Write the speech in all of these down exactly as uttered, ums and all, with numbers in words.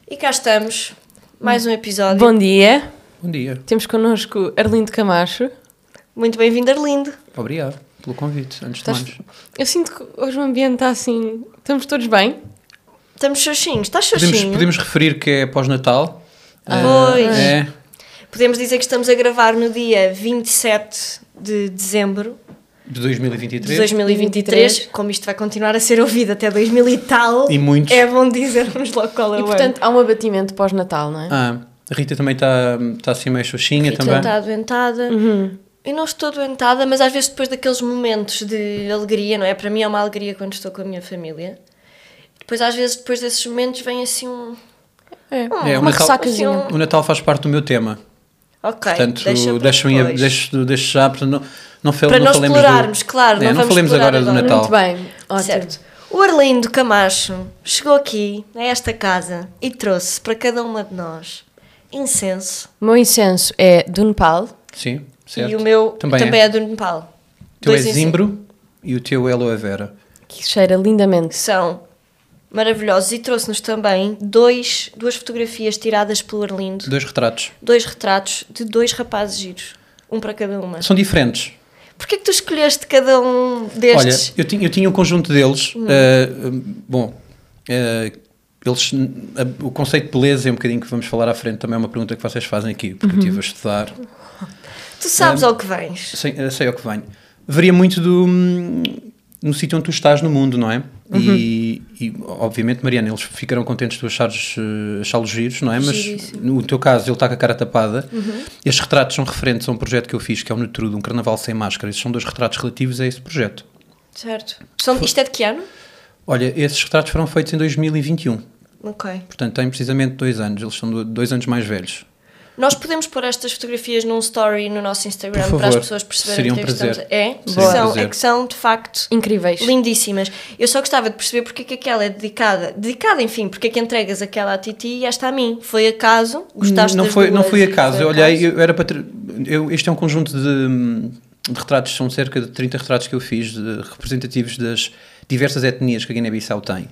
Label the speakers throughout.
Speaker 1: E cá estamos, mais um episódio.
Speaker 2: Bom dia.
Speaker 3: Bom dia.
Speaker 2: Temos connosco Arlindo Camacho.
Speaker 1: Muito bem-vindo, Arlindo.
Speaker 3: Obrigado pelo convite, antes
Speaker 2: Estás...
Speaker 3: de mais.
Speaker 2: Eu sinto que hoje o ambiente está assim... Estamos todos bem?
Speaker 1: Estamos xoxinhos. Estás xoxinho?
Speaker 3: Podemos, podemos referir que é pós-Natal.
Speaker 1: Ah. Pois.
Speaker 3: É.
Speaker 1: Podemos dizer que estamos a gravar no dia vinte e sete de dezembro
Speaker 3: De dois mil e vinte e três.
Speaker 1: de dois mil e vinte e três. Como isto vai continuar a ser ouvido até dois mil e tal,
Speaker 3: E muitos.
Speaker 1: é bom dizermos logo qual é
Speaker 2: E
Speaker 1: o
Speaker 2: portanto há um abatimento pós-Natal, não é?
Speaker 3: Ah, a Rita também está tá assim meio xoxinha
Speaker 1: ano.
Speaker 3: também.
Speaker 1: Está adoentada.
Speaker 2: Uhum.
Speaker 1: Eu não estou doentada, mas às vezes depois daqueles momentos de alegria, não é? Para mim é uma alegria quando estou com a minha família. Depois às vezes, depois desses momentos, vem assim um...
Speaker 2: É,
Speaker 1: Hum,
Speaker 3: É,
Speaker 2: uma
Speaker 3: o Natal-
Speaker 2: ressacazinha.
Speaker 1: assim, um-
Speaker 3: O Natal faz parte do meu tema.
Speaker 1: Ok,
Speaker 3: Portanto,
Speaker 1: deixa para
Speaker 3: deixo-me
Speaker 1: depois.
Speaker 3: deixo, deixo já, portanto, não, não, fal,
Speaker 1: Para
Speaker 3: não
Speaker 1: nós
Speaker 3: falemos
Speaker 1: explorarmos,
Speaker 3: do,
Speaker 1: claro,
Speaker 3: é,
Speaker 1: não
Speaker 3: não
Speaker 1: vamos
Speaker 3: falemos
Speaker 1: explorar
Speaker 3: agora do
Speaker 1: agora.
Speaker 3: Natal.
Speaker 2: Muito bem. Ótimo.
Speaker 1: Certo. O Arlindo Camacho chegou aqui, a esta casa, e trouxe para cada uma de nós incenso.
Speaker 2: O meu incenso é do Nepal.
Speaker 3: Sim, certo.
Speaker 1: E o meu
Speaker 3: também,
Speaker 1: também,
Speaker 3: é.
Speaker 1: é. do Nepal.
Speaker 3: O teu é
Speaker 1: Dois incen-
Speaker 3: zimbro e o teu é aloe vera.
Speaker 2: Que cheira lindamente.
Speaker 1: São maravilhosos. E trouxe-nos também dois, duas fotografias tiradas pelo Arlindo.
Speaker 3: Dois retratos.
Speaker 1: Dois retratos de dois rapazes giros. Um para cada uma.
Speaker 3: São diferentes.
Speaker 1: Porquê que tu escolheste cada um destes?
Speaker 3: Olha, eu tinha, eu tinha um conjunto deles.
Speaker 1: Hum.
Speaker 3: uh, uh, bom, uh, eles, uh, o conceito de beleza é um bocadinho que vamos falar à frente. Também é uma pergunta que vocês fazem aqui, porque
Speaker 1: Uhum.
Speaker 3: eu estive a estudar.
Speaker 1: Tu sabes
Speaker 3: Um,
Speaker 1: ao que vens.
Speaker 3: Sei, uh, sei ao que venho. Varia muito do, hum, no sítio onde tu estás no mundo, não é?
Speaker 1: Uhum.
Speaker 3: E, e, obviamente, Mariana, eles ficaram contentes de tu achares, uh, achá-los giros, não é? Mas
Speaker 1: Giríssimo.
Speaker 3: no teu caso, ele está com a cara tapada.
Speaker 1: Uhum.
Speaker 3: Estes retratos são referentes a um projeto que eu fiz, que é o Netrudo, um carnaval sem máscara. Estes são dois retratos relativos a esse projeto.
Speaker 1: Certo. São, isto é de que ano?
Speaker 3: Olha, esses retratos foram feitos em dois mil e vinte e um.
Speaker 1: Ok.
Speaker 3: Portanto, têm precisamente dois anos. Eles são do- dois anos mais velhos.
Speaker 1: Nós podemos pôr estas fotografias num story no nosso Instagram
Speaker 3: Por
Speaker 1: para as
Speaker 3: favor.
Speaker 1: pessoas perceberem
Speaker 3: Seria um
Speaker 1: o que é que
Speaker 3: prazer.
Speaker 1: estamos a... É?
Speaker 3: Seria um
Speaker 1: São,
Speaker 3: prazer.
Speaker 1: é que são, de facto,
Speaker 2: Incríveis.
Speaker 1: lindíssimas. Eu só gostava de perceber porque é que aquela é dedicada. Dedicada, enfim, porque é que entregas aquela à Titi e esta a mim. Foi acaso? Gostaste
Speaker 3: não
Speaker 1: das
Speaker 3: foi,
Speaker 1: duas
Speaker 3: não foi
Speaker 1: e
Speaker 3: acaso.
Speaker 1: foi
Speaker 3: Eu olhei,
Speaker 1: acaso?
Speaker 3: eu era para ter, eu, este é um conjunto de, de retratos, são cerca de trinta retratos que eu fiz, de, representativos das diversas etnias que a Guiné-Bissau tem.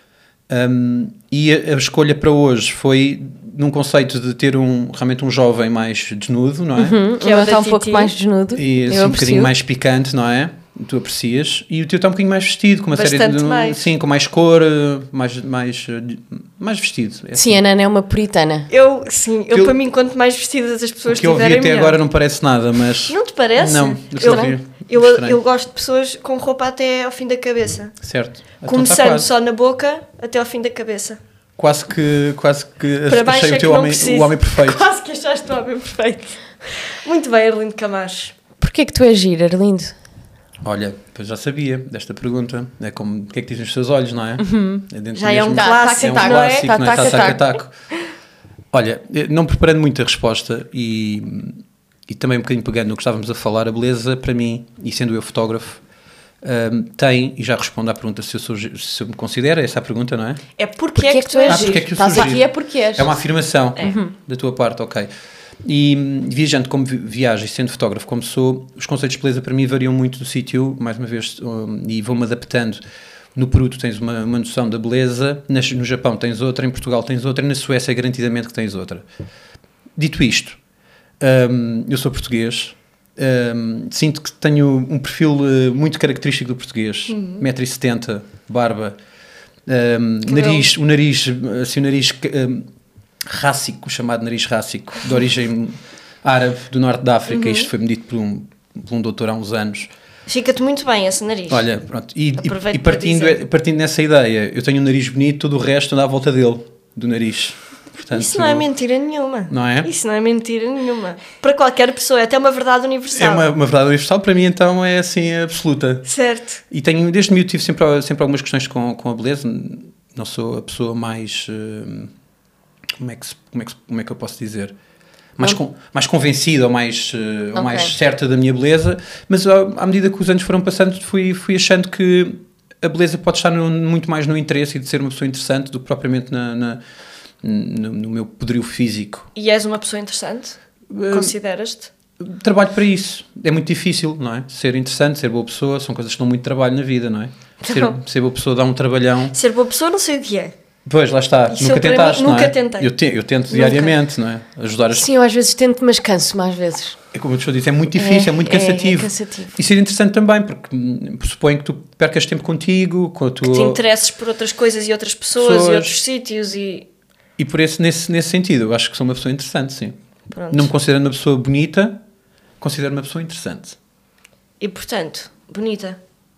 Speaker 3: Um, e a, a escolha para hoje foi num conceito de ter um, realmente um jovem mais desnudo, não é?
Speaker 2: Uhum.
Speaker 1: Que é o
Speaker 2: Ela está
Speaker 1: da
Speaker 2: um pouco
Speaker 1: Titi.
Speaker 2: mais desnudo.
Speaker 3: E assim,
Speaker 2: Eu
Speaker 3: um
Speaker 2: aprecio.
Speaker 3: bocadinho mais picante, não é? Tu aprecias. E o teu está um bocadinho mais vestido, com uma série
Speaker 1: Bastante
Speaker 3: de.
Speaker 1: mais.
Speaker 3: Sim, com mais cor, eh, mais, mais, eh, mais vestido. É
Speaker 2: Sim, a Nana é uma puritana.
Speaker 1: Eu, sim, eu
Speaker 3: Eu-
Speaker 1: para mim, quanto mais vestidas as
Speaker 3: O
Speaker 1: pessoas
Speaker 3: que eu ouvi
Speaker 1: estiverem,
Speaker 3: até
Speaker 1: melhor.
Speaker 3: agora não parece nada, mas.
Speaker 1: Não te parece?
Speaker 3: Não,
Speaker 1: eu,
Speaker 3: eu,
Speaker 1: eu,
Speaker 3: estranho.
Speaker 1: eu gosto de pessoas com roupa até ao fim da cabeça.
Speaker 3: Certo. Então está
Speaker 1: Começando
Speaker 3: quase.
Speaker 1: só na boca até ao fim da cabeça.
Speaker 3: Quase que, quase que
Speaker 1: Para baixo
Speaker 3: achei
Speaker 1: é
Speaker 3: o
Speaker 1: que
Speaker 3: teu
Speaker 1: não
Speaker 3: homem,
Speaker 1: preciso.
Speaker 3: o homem perfeito.
Speaker 1: Quase que achaste o homem perfeito. Muito bem, Arlindo Camacho.
Speaker 2: Porquê que tu és gira, Arlindo?
Speaker 3: Olha, pois já sabia desta pergunta. É como o que é que dizem os seus olhos, não é? É dentro
Speaker 1: Já é um
Speaker 3: mesmo-
Speaker 1: clássico,
Speaker 3: é um
Speaker 1: não é?
Speaker 3: clássico, não é?
Speaker 2: Tá, taca,
Speaker 3: Taca, taco. Olha, eh, não preparando muito a resposta e, e também um bocadinho pegando no que estávamos a falar, a beleza para mim, e sendo eu fotógrafo, hum, tem, e já respondo à pergunta se eu, sou, gi- se eu me considero, essa é a pergunta, não é?
Speaker 1: É porque é que tu
Speaker 2: és
Speaker 1: és
Speaker 3: Ah,
Speaker 1: giro.
Speaker 3: porque é que eu
Speaker 2: Estás
Speaker 3: sou
Speaker 2: aqui
Speaker 3: giro.
Speaker 2: é porque és.
Speaker 3: É uma afirmação
Speaker 1: É.
Speaker 3: da tua parte, ok. E hum, viajando como vi- viajo e sendo fotógrafo como sou, os conceitos de beleza para mim variam muito do sítio, mais uma vez, hum, e vou-me adaptando. No Peru tu tens uma, uma noção da beleza, nas- no Japão tens outra, em Portugal tens outra, e na Suécia garantidamente que tens outra. Dito isto, hum, eu sou português, hum, sinto que tenho um perfil uh, muito característico do português, um metro e setenta, barba, hum,
Speaker 1: Cabelo.
Speaker 3: nariz, o nariz, assim, o nariz hum, rássico, o chamado nariz rássico, de origem árabe do norte da África. Isto foi medido por um, por um doutor há uns anos.
Speaker 1: Fica-te muito bem esse nariz.
Speaker 3: Olha, pronto, e,
Speaker 1: Aproveito
Speaker 3: e, e
Speaker 1: para
Speaker 3: partindo,
Speaker 1: dizer.
Speaker 3: partindo dessa ideia, eu tenho um nariz bonito, todo o resto anda à volta dele, do nariz. Portanto,
Speaker 1: Isso não é mentira nenhuma.
Speaker 3: Não é?
Speaker 1: Isso não é mentira nenhuma. Para qualquer pessoa, é até uma verdade universal.
Speaker 3: É uma, uma verdade universal, para mim então é assim absoluta.
Speaker 1: Certo.
Speaker 3: E tenho, desde miúdo tive sempre, sempre algumas questões com, com a beleza, não sou a pessoa mais, eh, como é que, se- como é que, se- como é que eu posso dizer? Mais, con, mais convencida ou mais, eh, ou
Speaker 2: Ok.
Speaker 3: mais certa da minha beleza, mas ao- à medida que os anos foram passando fui, fui achando que a beleza pode estar no- muito mais no interesse e de ser uma pessoa interessante do que propriamente na, na- no, no meu poderio físico.
Speaker 1: E és uma pessoa interessante?
Speaker 3: Eh,
Speaker 1: Consideras-te?
Speaker 3: Trabalho para isso. É muito difícil, não é? Ser interessante, ser boa pessoa, são coisas que dão muito trabalho na vida, não é? Ser,
Speaker 1: Não.
Speaker 3: ser boa pessoa dá um trabalhão.
Speaker 1: Ser boa pessoa não sei o que é.
Speaker 3: Pois, lá está.
Speaker 1: Isso
Speaker 3: Nunca
Speaker 1: eu, para
Speaker 3: tentaste,
Speaker 1: mim,
Speaker 3: não
Speaker 1: nunca
Speaker 3: é?
Speaker 1: tentei.
Speaker 3: Eu, te, eu tento
Speaker 1: Nunca.
Speaker 3: diariamente, não é? Ajudar as
Speaker 2: Sim, eu às vezes tento, mas canso-me às vezes.
Speaker 3: É como eu te disse, é muito difícil, é, é muito cansativo.
Speaker 2: É, é cansativo.
Speaker 3: E ser interessante também, porque hum, pressupõe que tu percas tempo contigo, com a tua...
Speaker 1: Que te interesses por outras coisas e outras pessoas,
Speaker 3: Pessoas.
Speaker 1: e outros sítios e...
Speaker 3: E por esse, nesse, nesse sentido, eu acho que sou uma pessoa interessante, sim.
Speaker 1: Pronto.
Speaker 3: Não me considero uma pessoa bonita, considero uma pessoa interessante.
Speaker 1: E, portanto, bonita.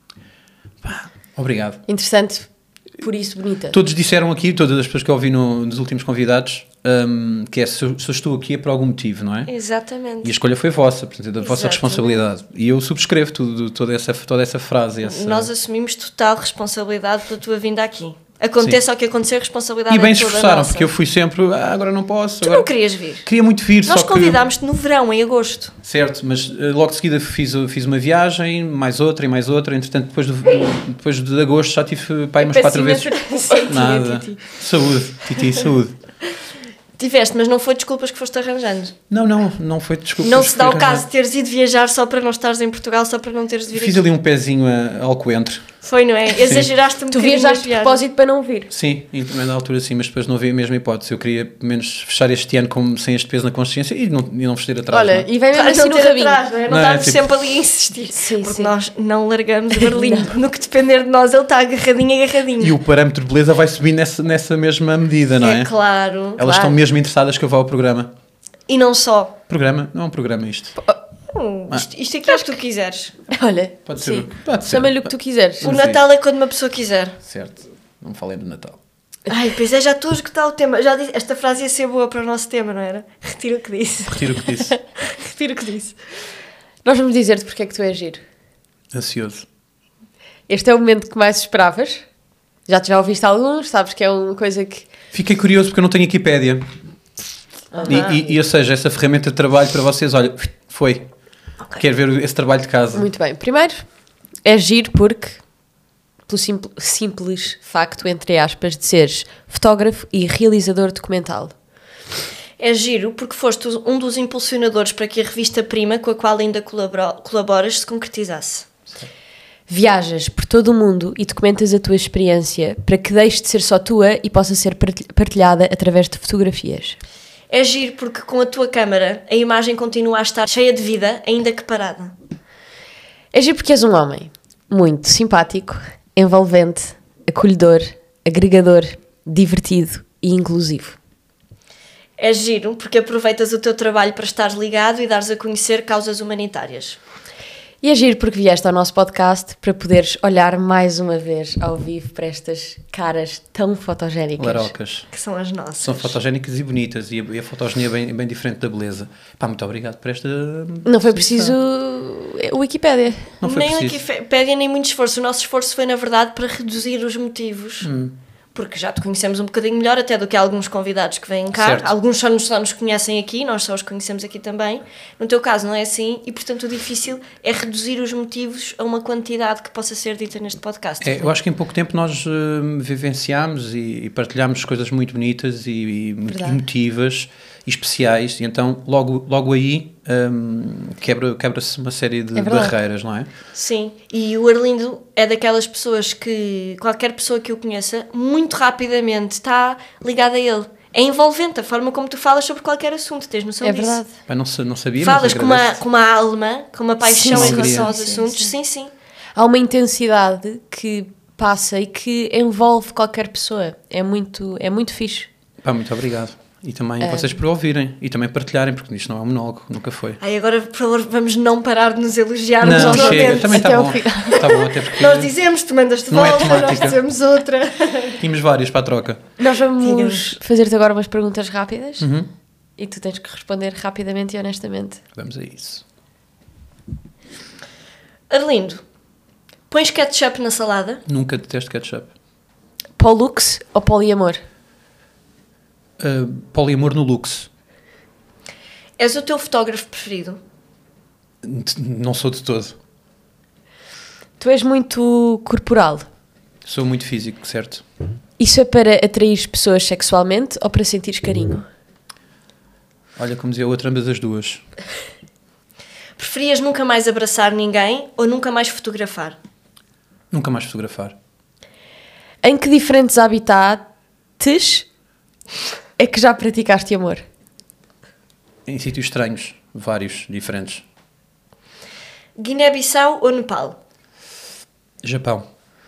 Speaker 3: Obrigado.
Speaker 2: Interessante, por isso bonita.
Speaker 3: Todos disseram aqui, todas as pessoas que eu ouvi no, nos últimos convidados, hum, que é, se eu, se eu estou aqui é por algum motivo, não é?
Speaker 1: Exatamente.
Speaker 3: E a escolha foi vossa, portanto, é da vossa
Speaker 1: Exatamente.
Speaker 3: responsabilidade. E eu subscrevo tudo, toda, essa, toda essa frase. Essa...
Speaker 1: Nós assumimos total responsabilidade pela tua vinda aqui. Aconteça
Speaker 3: Sim.
Speaker 1: o que acontecer, a responsabilidade
Speaker 3: E bem
Speaker 1: é
Speaker 3: se
Speaker 1: toda
Speaker 3: esforçaram,
Speaker 1: nossa.
Speaker 3: porque eu fui sempre, ah, agora não posso.
Speaker 1: Tu
Speaker 3: agora...
Speaker 1: não querias vir.
Speaker 3: Queria muito vir,
Speaker 1: Nós
Speaker 3: só que...
Speaker 1: convidámos-te no verão, em agosto.
Speaker 3: Certo, mas uh, logo de seguida fiz, fiz uma viagem, mais outra e mais outra, entretanto depois de, depois de agosto já tive para aí umas quatro vezes. Nada.
Speaker 2: Titi.
Speaker 3: Saúde, Titi, saúde.
Speaker 1: Tiveste, mas não foi desculpas que foste arranjando.
Speaker 3: Não, não, não foi desculpa.
Speaker 1: Não se dá o caso de teres ido viajar só para não estares em Portugal, só para não teres de vir
Speaker 3: Fiz
Speaker 1: aqui.
Speaker 3: ali um pezinho a Alcoentre.
Speaker 1: Foi, não é? Exageraste um
Speaker 2: Tu
Speaker 1: bocadinho nas
Speaker 2: viajaste de
Speaker 1: viagens.
Speaker 2: propósito para não vir.
Speaker 3: Sim, em determinada altura sim, mas depois não havia a mesma hipótese. Eu queria pelo menos fechar este ano com, sem este peso na consciência e não, e não vestir atrás.
Speaker 2: Olha,
Speaker 3: não é?
Speaker 2: e vem mesmo
Speaker 1: Claro,
Speaker 2: assim
Speaker 1: não
Speaker 2: no
Speaker 1: ter
Speaker 2: rabinho.
Speaker 1: atrás, não é? Não,
Speaker 3: Não, é
Speaker 1: estarmos
Speaker 3: tipo-
Speaker 1: sempre ali a insistir.
Speaker 2: Sim,
Speaker 1: porque
Speaker 2: sim.
Speaker 1: nós não largamos o Berlim. No que depender de nós, ele está agarradinho, agarradinho.
Speaker 3: E o parâmetro de beleza vai subir nessa, nessa mesma medida, não é?
Speaker 1: É claro.
Speaker 3: Elas
Speaker 1: claro.
Speaker 3: estão mesmo interessadas que eu vá ao programa.
Speaker 1: E não só.
Speaker 3: Programa? Não é um programa isto.
Speaker 1: Hum, isto, isto aqui é o que tu quiseres.
Speaker 2: Olha,
Speaker 3: Pode ser.
Speaker 2: sim.
Speaker 3: Pode ser.
Speaker 2: Chama-lhe o que tu quiseres.
Speaker 1: O
Speaker 3: Sim.
Speaker 1: Natal é quando uma pessoa quiser.
Speaker 3: Certo, não falei do Natal.
Speaker 1: Ai, pois é, já estou a escutar o tema. Já disse, esta frase ia ser boa para o nosso tema, não era? Retiro o que disse.
Speaker 3: Retiro o que disse.
Speaker 1: Retiro o que disse.
Speaker 2: Nós vamos dizer-te porque é que tu és giro.
Speaker 3: Ansioso.
Speaker 2: Este é o momento que mais esperavas. Já te já ouviste alguns, sabes que é uma coisa que...
Speaker 3: Fiquei curioso porque eu não tenho Wikipédia.
Speaker 1: Aham.
Speaker 3: E, e, e, ou seja, essa ferramenta de trabalho para vocês, olha, foi.
Speaker 1: Ok.
Speaker 3: Quero ver esse trabalho de casa.
Speaker 2: Muito bem. Primeiro, é giro porque, pelo simples, simples facto, entre aspas, de seres fotógrafo e realizador documental.
Speaker 1: É giro porque foste um dos impulsionadores para que a revista Prima, com a qual ainda colabora- colaboras, se concretizasse.
Speaker 2: Viajas por todo o mundo e documentas a tua experiência para que deixe de ser só tua e possa ser partilh- partilhada através de fotografias.
Speaker 1: É giro porque com a tua câmara a imagem continua a estar cheia de vida, ainda que parada.
Speaker 2: É giro porque és um homem muito simpático, envolvente, acolhedor, agregador, divertido e inclusivo.
Speaker 1: É giro porque aproveitas o teu trabalho para estares ligado e dares a conhecer causas humanitárias.
Speaker 2: E é giro porque vieste ao nosso podcast para poderes olhar mais uma vez ao vivo para estas caras tão fotogénicas.
Speaker 3: Larocas.
Speaker 1: Que são as nossas.
Speaker 3: São fotogénicas e bonitas e a, e a fotogenia é bem, bem diferente da beleza. Pá, muito obrigado por esta...
Speaker 2: Não foi preciso o Wikipédia.
Speaker 3: Não foi
Speaker 1: nem
Speaker 3: preciso.
Speaker 1: Wikipédia, nem muito esforço. O nosso esforço foi, na verdade, para reduzir os motivos.
Speaker 3: Hum.
Speaker 1: Porque já te conhecemos um bocadinho melhor até do que alguns convidados que vêm cá.
Speaker 3: Certo.
Speaker 1: Alguns só nos, só nos conhecem aqui, nós só os conhecemos aqui também. No teu caso não é assim e, portanto, o difícil é reduzir os motivos a uma quantidade que possa ser dita neste podcast.
Speaker 3: É, eu acho que em pouco tempo nós uh, vivenciámos e, e partilhámos coisas muito bonitas e, e muito
Speaker 2: Verdade.
Speaker 3: emotivas e especiais e então logo, logo aí um, quebra, quebra-se uma série de
Speaker 2: É verdade.
Speaker 3: barreiras, não é?
Speaker 1: Sim, e o Arlindo é daquelas pessoas que qualquer pessoa que o conheça, muito rapidamente está ligada a ele. É envolvente a forma como tu falas sobre qualquer assunto, tens noção
Speaker 2: É
Speaker 1: disso?
Speaker 2: verdade.
Speaker 3: Pá, não, sa- não sabia,
Speaker 1: Falas
Speaker 3: mas
Speaker 1: com uma,
Speaker 3: agradeço.
Speaker 1: com uma alma, com uma paixão
Speaker 2: Sim,
Speaker 1: em
Speaker 3: sim,
Speaker 1: relação aos
Speaker 2: sim,
Speaker 1: assuntos.
Speaker 2: sim.
Speaker 1: Sim, sim.
Speaker 2: Há uma intensidade que passa e que envolve qualquer pessoa. É muito, é muito fixe.
Speaker 3: Pá, muito obrigado. E também vocês por ouvirem e também partilharem, porque isto não é um monólogo, nunca foi.
Speaker 1: Ai, agora, por favor, vamos não parar de nos elogiar uns
Speaker 3: Não,
Speaker 1: aos
Speaker 3: chega,
Speaker 1: outros.
Speaker 3: também
Speaker 2: Até
Speaker 3: está
Speaker 2: ao
Speaker 3: bom.
Speaker 2: final.
Speaker 3: Está bom, até porque
Speaker 1: Nós dizemos, tu mandas de
Speaker 3: Não é
Speaker 1: volta, nós
Speaker 3: temática.
Speaker 1: dizemos outra.
Speaker 3: tínhamos vários para a troca.
Speaker 2: Nós vamos
Speaker 1: Diga-nos.
Speaker 2: fazer-te agora umas perguntas rápidas
Speaker 3: Uhum.
Speaker 2: e tu tens que responder rapidamente e honestamente.
Speaker 3: Vamos a isso.
Speaker 1: Arlindo, pões ketchup na salada?
Speaker 3: Nunca detesto ketchup.
Speaker 2: Pollux ou poliamor?
Speaker 3: Uh, poliamor no luxo.
Speaker 1: És o teu fotógrafo preferido?
Speaker 3: N- Não sou de todo.
Speaker 2: Tu és muito corporal.
Speaker 3: Sou muito físico, certo?
Speaker 2: Isso é para atrair pessoas sexualmente ou para sentires carinho?
Speaker 3: Olha, como dizia a outra, ambas as duas.
Speaker 1: Preferias nunca mais abraçar ninguém ou nunca mais fotografar?
Speaker 3: Nunca mais fotografar.
Speaker 2: Em que diferentes habitats sítios é que já praticaste amor?
Speaker 3: Em sítios estranhos, vários, diferentes.
Speaker 1: Guiné-Bissau ou Nepal?
Speaker 3: Japão.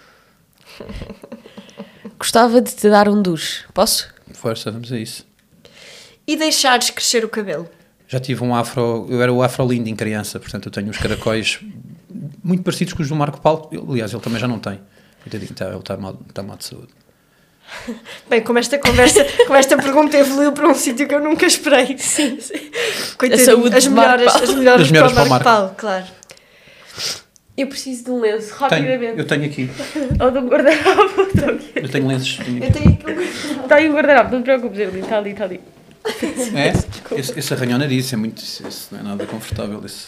Speaker 2: Gostava de te dar um duche. Posso?
Speaker 3: Força, vamos a isso.
Speaker 1: E deixares crescer o cabelo?
Speaker 3: Já tive um afro, eu era o afro lindo em criança, portanto eu tenho uns caracóis muito parecidos com os do Marco Paulo. Eu, aliás, ele também já não tem. Tá, ele está mal, está mal de saúde.
Speaker 1: Bem, como esta conversa, como esta pergunta evoluiu para um sítio que eu nunca esperei. Sim, sim. Coitadinho,
Speaker 2: saúde
Speaker 1: as
Speaker 2: do Marco
Speaker 1: melhoras,
Speaker 2: Paulo.
Speaker 1: as melhoras,
Speaker 3: As melhoras
Speaker 1: para o
Speaker 3: para o
Speaker 1: Marco
Speaker 3: Marco.
Speaker 1: Paulo, claro.
Speaker 2: Eu preciso de um lenço,
Speaker 3: Tenho,
Speaker 2: rapidamente.
Speaker 3: eu tenho aqui.
Speaker 2: Ou de um guardanapo.
Speaker 3: Eu tenho lenços. Tenho
Speaker 1: Eu
Speaker 3: aqui.
Speaker 1: tenho aqui um...
Speaker 2: Está aí um guardanapo, não te preocupes, Erlin. Está ali, está ali.
Speaker 3: É? Esse, esse arranhão nariz é muito. Esse não é nada confortável. Esse.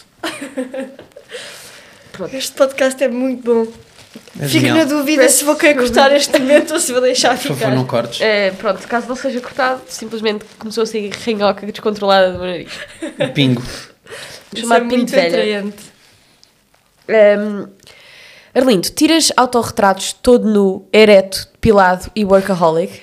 Speaker 1: Este podcast é muito bom.
Speaker 3: É
Speaker 1: Fico
Speaker 3: genial.
Speaker 1: na dúvida se vou querer cortar este momento ou se vou deixar
Speaker 3: Por favor,
Speaker 1: ficar.
Speaker 3: não cortes.
Speaker 2: É, pronto, caso não seja cortado, simplesmente começou a sair ranhoca descontrolada do meu nariz.
Speaker 3: Pingo.
Speaker 1: Isso
Speaker 2: Chamado
Speaker 1: é
Speaker 2: pinto
Speaker 1: muito
Speaker 2: de velha.
Speaker 1: atraente.
Speaker 2: Um, Arlindo, tiras autorretratos todo nu, ereto, depilado e workaholic?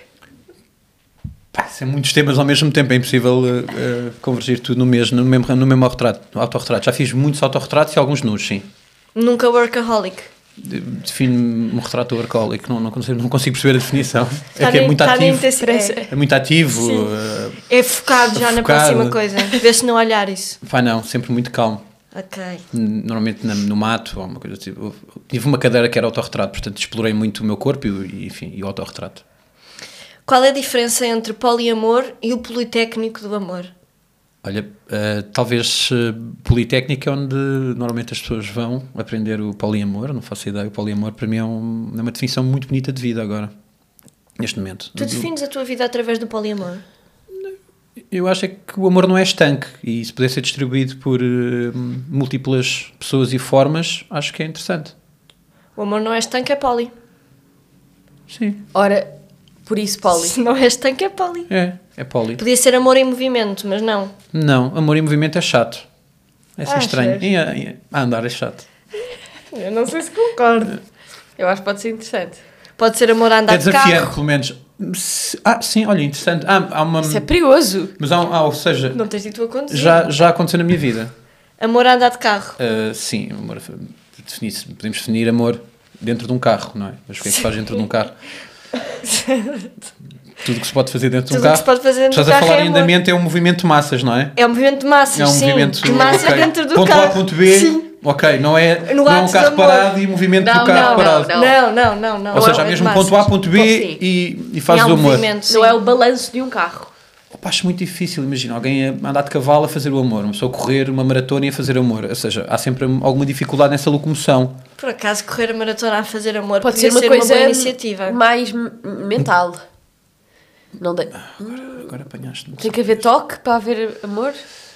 Speaker 3: Pá, são muitos temas ao mesmo tempo, é impossível uh, uh, convergir tudo no mesmo, no mesmo, no mesmo autorretrato, no autorretrato. Já fiz muitos autorretratos e alguns nus, sim.
Speaker 1: Nunca workaholic.
Speaker 3: De- Define-me um retrato workaholic, não, não, consigo, não consigo perceber a definição.
Speaker 1: Está
Speaker 3: É que é
Speaker 1: na-
Speaker 3: muito
Speaker 1: está na
Speaker 3: ativo.
Speaker 1: intensidade.
Speaker 3: É muito ativo.
Speaker 1: Sim.
Speaker 3: Uh,
Speaker 1: É focado já na
Speaker 3: Focado.
Speaker 1: próxima coisa. Vê se não olhar isso.
Speaker 3: pá, não, sempre muito calmo.
Speaker 1: Ok.
Speaker 3: Normalmente na- no mato ou uma coisa assim. Eu tive uma cadeira que era autorretrato, portanto explorei muito o meu corpo e, e, enfim, e o autorretrato.
Speaker 1: Qual é a diferença entre poliamor e o Politécnico do Amor?
Speaker 3: Olha, uh, talvez uh, Politécnica é onde normalmente as pessoas vão aprender o poliamor, não faço ideia. O poliamor para mim é, um- é uma definição muito bonita de vida agora, neste momento.
Speaker 1: Tu defines a tua vida através do poliamor?
Speaker 3: Eu acho é que o amor não é estanque e se puder ser distribuído por uh, múltiplas pessoas e formas, acho que é interessante.
Speaker 1: O amor não é estanque, é poli.
Speaker 3: Sim,
Speaker 2: Ora, por isso, Poli.
Speaker 1: Se não é estanque, é poli.
Speaker 3: é, é poli.
Speaker 1: Podia ser amor em movimento, mas não.
Speaker 3: Não, amor em movimento é chato. É assim
Speaker 1: Achas?
Speaker 3: estranho. E a, e a andar é chato.
Speaker 1: Eu não sei se concordo.
Speaker 2: Eu acho que pode ser interessante.
Speaker 1: Pode ser amor a andar
Speaker 3: É
Speaker 1: de
Speaker 3: desafiante,
Speaker 1: carro.
Speaker 3: pelo menos. Se- Ah, sim, olha, interessante. Ah, há uma...
Speaker 2: Isso é perigoso.
Speaker 3: Mas há, um- ah, ou seja,
Speaker 1: Não tens dito a conduzir.
Speaker 3: já, já aconteceu na minha vida.
Speaker 1: Amor a andar de carro.
Speaker 3: Ah, sim, amor, definir- podemos definir amor dentro de um carro, não é? Mas o que é que se faz dentro de um carro? Tudo o que se pode fazer dentro de um
Speaker 1: Tudo o que
Speaker 3: carro.
Speaker 1: se pode fazer dentro
Speaker 3: Estás
Speaker 1: do
Speaker 3: a
Speaker 1: carro
Speaker 3: falar
Speaker 1: é
Speaker 3: em
Speaker 1: amor.
Speaker 3: andamento, é um movimento de massas, não é?
Speaker 1: É um movimento de massas,
Speaker 3: É um
Speaker 1: sim.
Speaker 3: movimento.
Speaker 1: De massas
Speaker 3: ok.
Speaker 1: dentro do
Speaker 3: ponto
Speaker 1: carro.
Speaker 3: A, ponto B.
Speaker 1: Sim.
Speaker 3: Ok, não é,
Speaker 1: No
Speaker 3: não é um
Speaker 1: ato de
Speaker 3: carro
Speaker 1: amor.
Speaker 3: parado e movimento
Speaker 2: Não,
Speaker 3: do carro
Speaker 2: não,
Speaker 3: parado.
Speaker 2: não,
Speaker 1: Não, não, não, não.
Speaker 3: Ou seja,
Speaker 1: é
Speaker 3: há
Speaker 1: de
Speaker 3: mesmo um
Speaker 1: massas.
Speaker 3: ponto A, ponto B
Speaker 2: Sim.
Speaker 3: e, e
Speaker 1: E
Speaker 3: fazes
Speaker 1: há
Speaker 3: o
Speaker 1: um
Speaker 3: amor.
Speaker 1: movimento, sim.
Speaker 2: Não é o balanço de um carro.
Speaker 3: Opa, acho muito difícil, imagina, alguém a andar de cavalo a fazer o amor, uma pessoa a correr uma maratona e a fazer o amor. Ou seja, há sempre alguma dificuldade nessa locomoção.
Speaker 1: Por acaso, correr a maratona a fazer amor
Speaker 2: Pode
Speaker 1: podia
Speaker 2: ser uma
Speaker 1: ser
Speaker 2: coisa
Speaker 1: uma boa iniciativa.
Speaker 2: mais m- mental. Não de...
Speaker 3: Agora, agora apanhaste-me.
Speaker 2: Tem que haver toque para haver amor?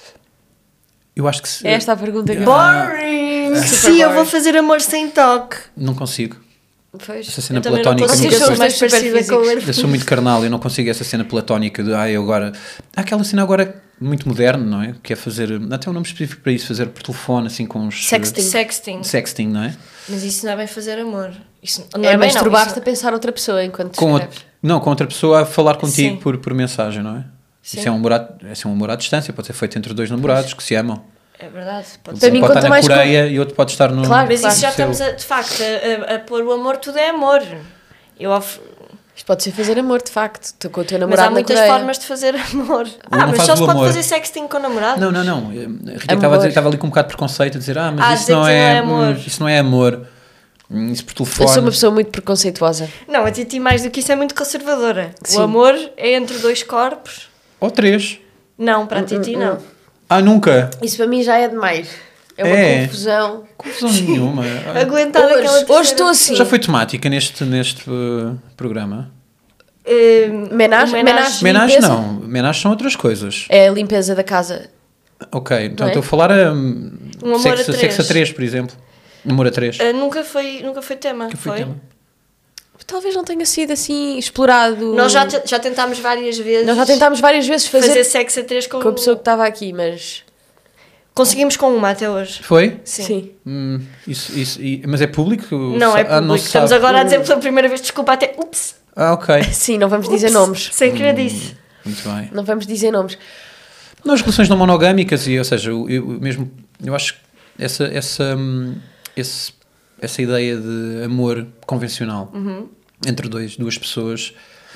Speaker 3: Eu acho que se,
Speaker 2: É esta a pergunta que eu...
Speaker 1: Boring!
Speaker 2: Super
Speaker 1: Sim, eu vou
Speaker 2: boring.
Speaker 1: fazer amor sem toque.
Speaker 3: não consigo.
Speaker 2: Pois.
Speaker 3: Essa cena
Speaker 1: Eu também não
Speaker 3: platónica.
Speaker 1: consigo,
Speaker 2: Vocês
Speaker 1: eu
Speaker 2: são
Speaker 1: sou
Speaker 2: os
Speaker 1: mais
Speaker 2: dois super
Speaker 1: parecida com
Speaker 2: físicos.
Speaker 1: ele.
Speaker 3: Eu sou muito carnal, eu não consigo essa cena platónica de ah, eu agora. Há aquela cena agora muito moderna, não é? Que é fazer. Até um nome específico para isso, fazer por telefone, assim com os.
Speaker 2: Sexting.
Speaker 1: Sexting.
Speaker 3: Sexting, não é?
Speaker 1: Mas isso não é bem fazer amor. Isso não
Speaker 2: É
Speaker 1: é bem, não.
Speaker 2: masturbar-te
Speaker 1: Isso
Speaker 2: a pensar outra pessoa enquanto
Speaker 3: Com
Speaker 2: escreves.
Speaker 3: outro, não, com outra pessoa a falar contigo
Speaker 1: Sim.
Speaker 3: por, por mensagem, não é?
Speaker 1: Sim.
Speaker 3: Isso é um, amor à, esse é um amor à distância, pode ser feito entre dois namorados que se amam.
Speaker 1: É verdade. Pode
Speaker 3: Um
Speaker 2: Para
Speaker 1: ser.
Speaker 2: mim
Speaker 3: pode
Speaker 2: conta
Speaker 3: estar na
Speaker 2: mais com-
Speaker 3: Coreia e outro pode estar no.
Speaker 2: Claro,
Speaker 1: Mas isso já
Speaker 3: no seu-
Speaker 1: estamos, a, de facto, a, a, a pôr o amor, tudo é amor. Eu of...
Speaker 2: Isto pode ser fazer amor, de facto. Estou com o teu
Speaker 1: Mas
Speaker 2: namorado
Speaker 1: há muitas
Speaker 2: na Coreia.
Speaker 1: formas de fazer amor.
Speaker 3: não
Speaker 1: Ah, mas
Speaker 3: faz
Speaker 1: só
Speaker 3: o
Speaker 1: se pode
Speaker 3: amor.
Speaker 1: fazer sexting com namorado.
Speaker 3: Não, não, não. A Rita
Speaker 2: Amor.
Speaker 3: estava, a dizer, estava ali com um bocado de preconceito a dizer, ah, mas
Speaker 1: Ah,
Speaker 3: isso,
Speaker 1: dizer
Speaker 3: não
Speaker 1: que
Speaker 3: é,
Speaker 1: não é amor.
Speaker 3: hum, isso não é amor. Hum, Isso por telefone.
Speaker 2: Eu sou uma pessoa muito preconceituosa.
Speaker 1: Não, a Titi, mais do que isso, é muito conservadora.
Speaker 2: Sim.
Speaker 1: O amor é entre dois corpos.
Speaker 3: Ou três.
Speaker 1: Não, para a Titi, não.
Speaker 3: Ah, nunca.
Speaker 2: Isso para mim já é demais. É uma
Speaker 3: É.
Speaker 2: confusão.
Speaker 3: Confusão nenhuma.
Speaker 1: Aguentar
Speaker 2: Hoje-
Speaker 1: aquela
Speaker 2: hoje
Speaker 1: terceira
Speaker 2: estou assim.
Speaker 3: Já foi temática neste, neste uh, programa?
Speaker 1: Uh,
Speaker 2: Menage-
Speaker 1: o
Speaker 2: menage-
Speaker 3: Menage
Speaker 2: Limpeza?
Speaker 3: não. Menage são outras coisas.
Speaker 2: É a limpeza da casa.
Speaker 3: Ok, então
Speaker 2: Não é?
Speaker 3: estou a falar um,
Speaker 1: Um amor
Speaker 3: sexo,
Speaker 1: a três.
Speaker 3: sexo a três, por exemplo. Amor a três.
Speaker 1: Uh, nunca, foi, nunca foi tema,
Speaker 3: Que foi
Speaker 1: foi?
Speaker 3: tema?
Speaker 2: Talvez não tenha sido assim explorado.
Speaker 1: Nós já, te- já tentámos várias vezes
Speaker 2: Nós já tentámos várias vezes fazer,
Speaker 1: fazer sexo a três com,
Speaker 2: com a pessoa que estava aqui, mas...
Speaker 1: Conseguimos com uma até hoje.
Speaker 3: Foi?
Speaker 1: Sim.
Speaker 3: Hum, isso, isso, e- mas é público?
Speaker 1: Não, é
Speaker 3: Ah,
Speaker 1: público.
Speaker 3: se
Speaker 1: Estamos
Speaker 3: sabe.
Speaker 1: agora a dizer pela primeira vez, desculpa, até... Ups!
Speaker 3: Ah, ok.
Speaker 2: Sim, não vamos dizer
Speaker 1: Ups,
Speaker 2: nomes.
Speaker 1: Sem querer disse.
Speaker 3: Muito bem.
Speaker 2: Não vamos dizer nomes.
Speaker 3: Nas relações não monogâmicas, e, ou seja, eu, eu mesmo, eu acho que essa, essa, hum, esse, essa ideia de amor convencional
Speaker 1: Uhum.
Speaker 3: entre dois, duas pessoas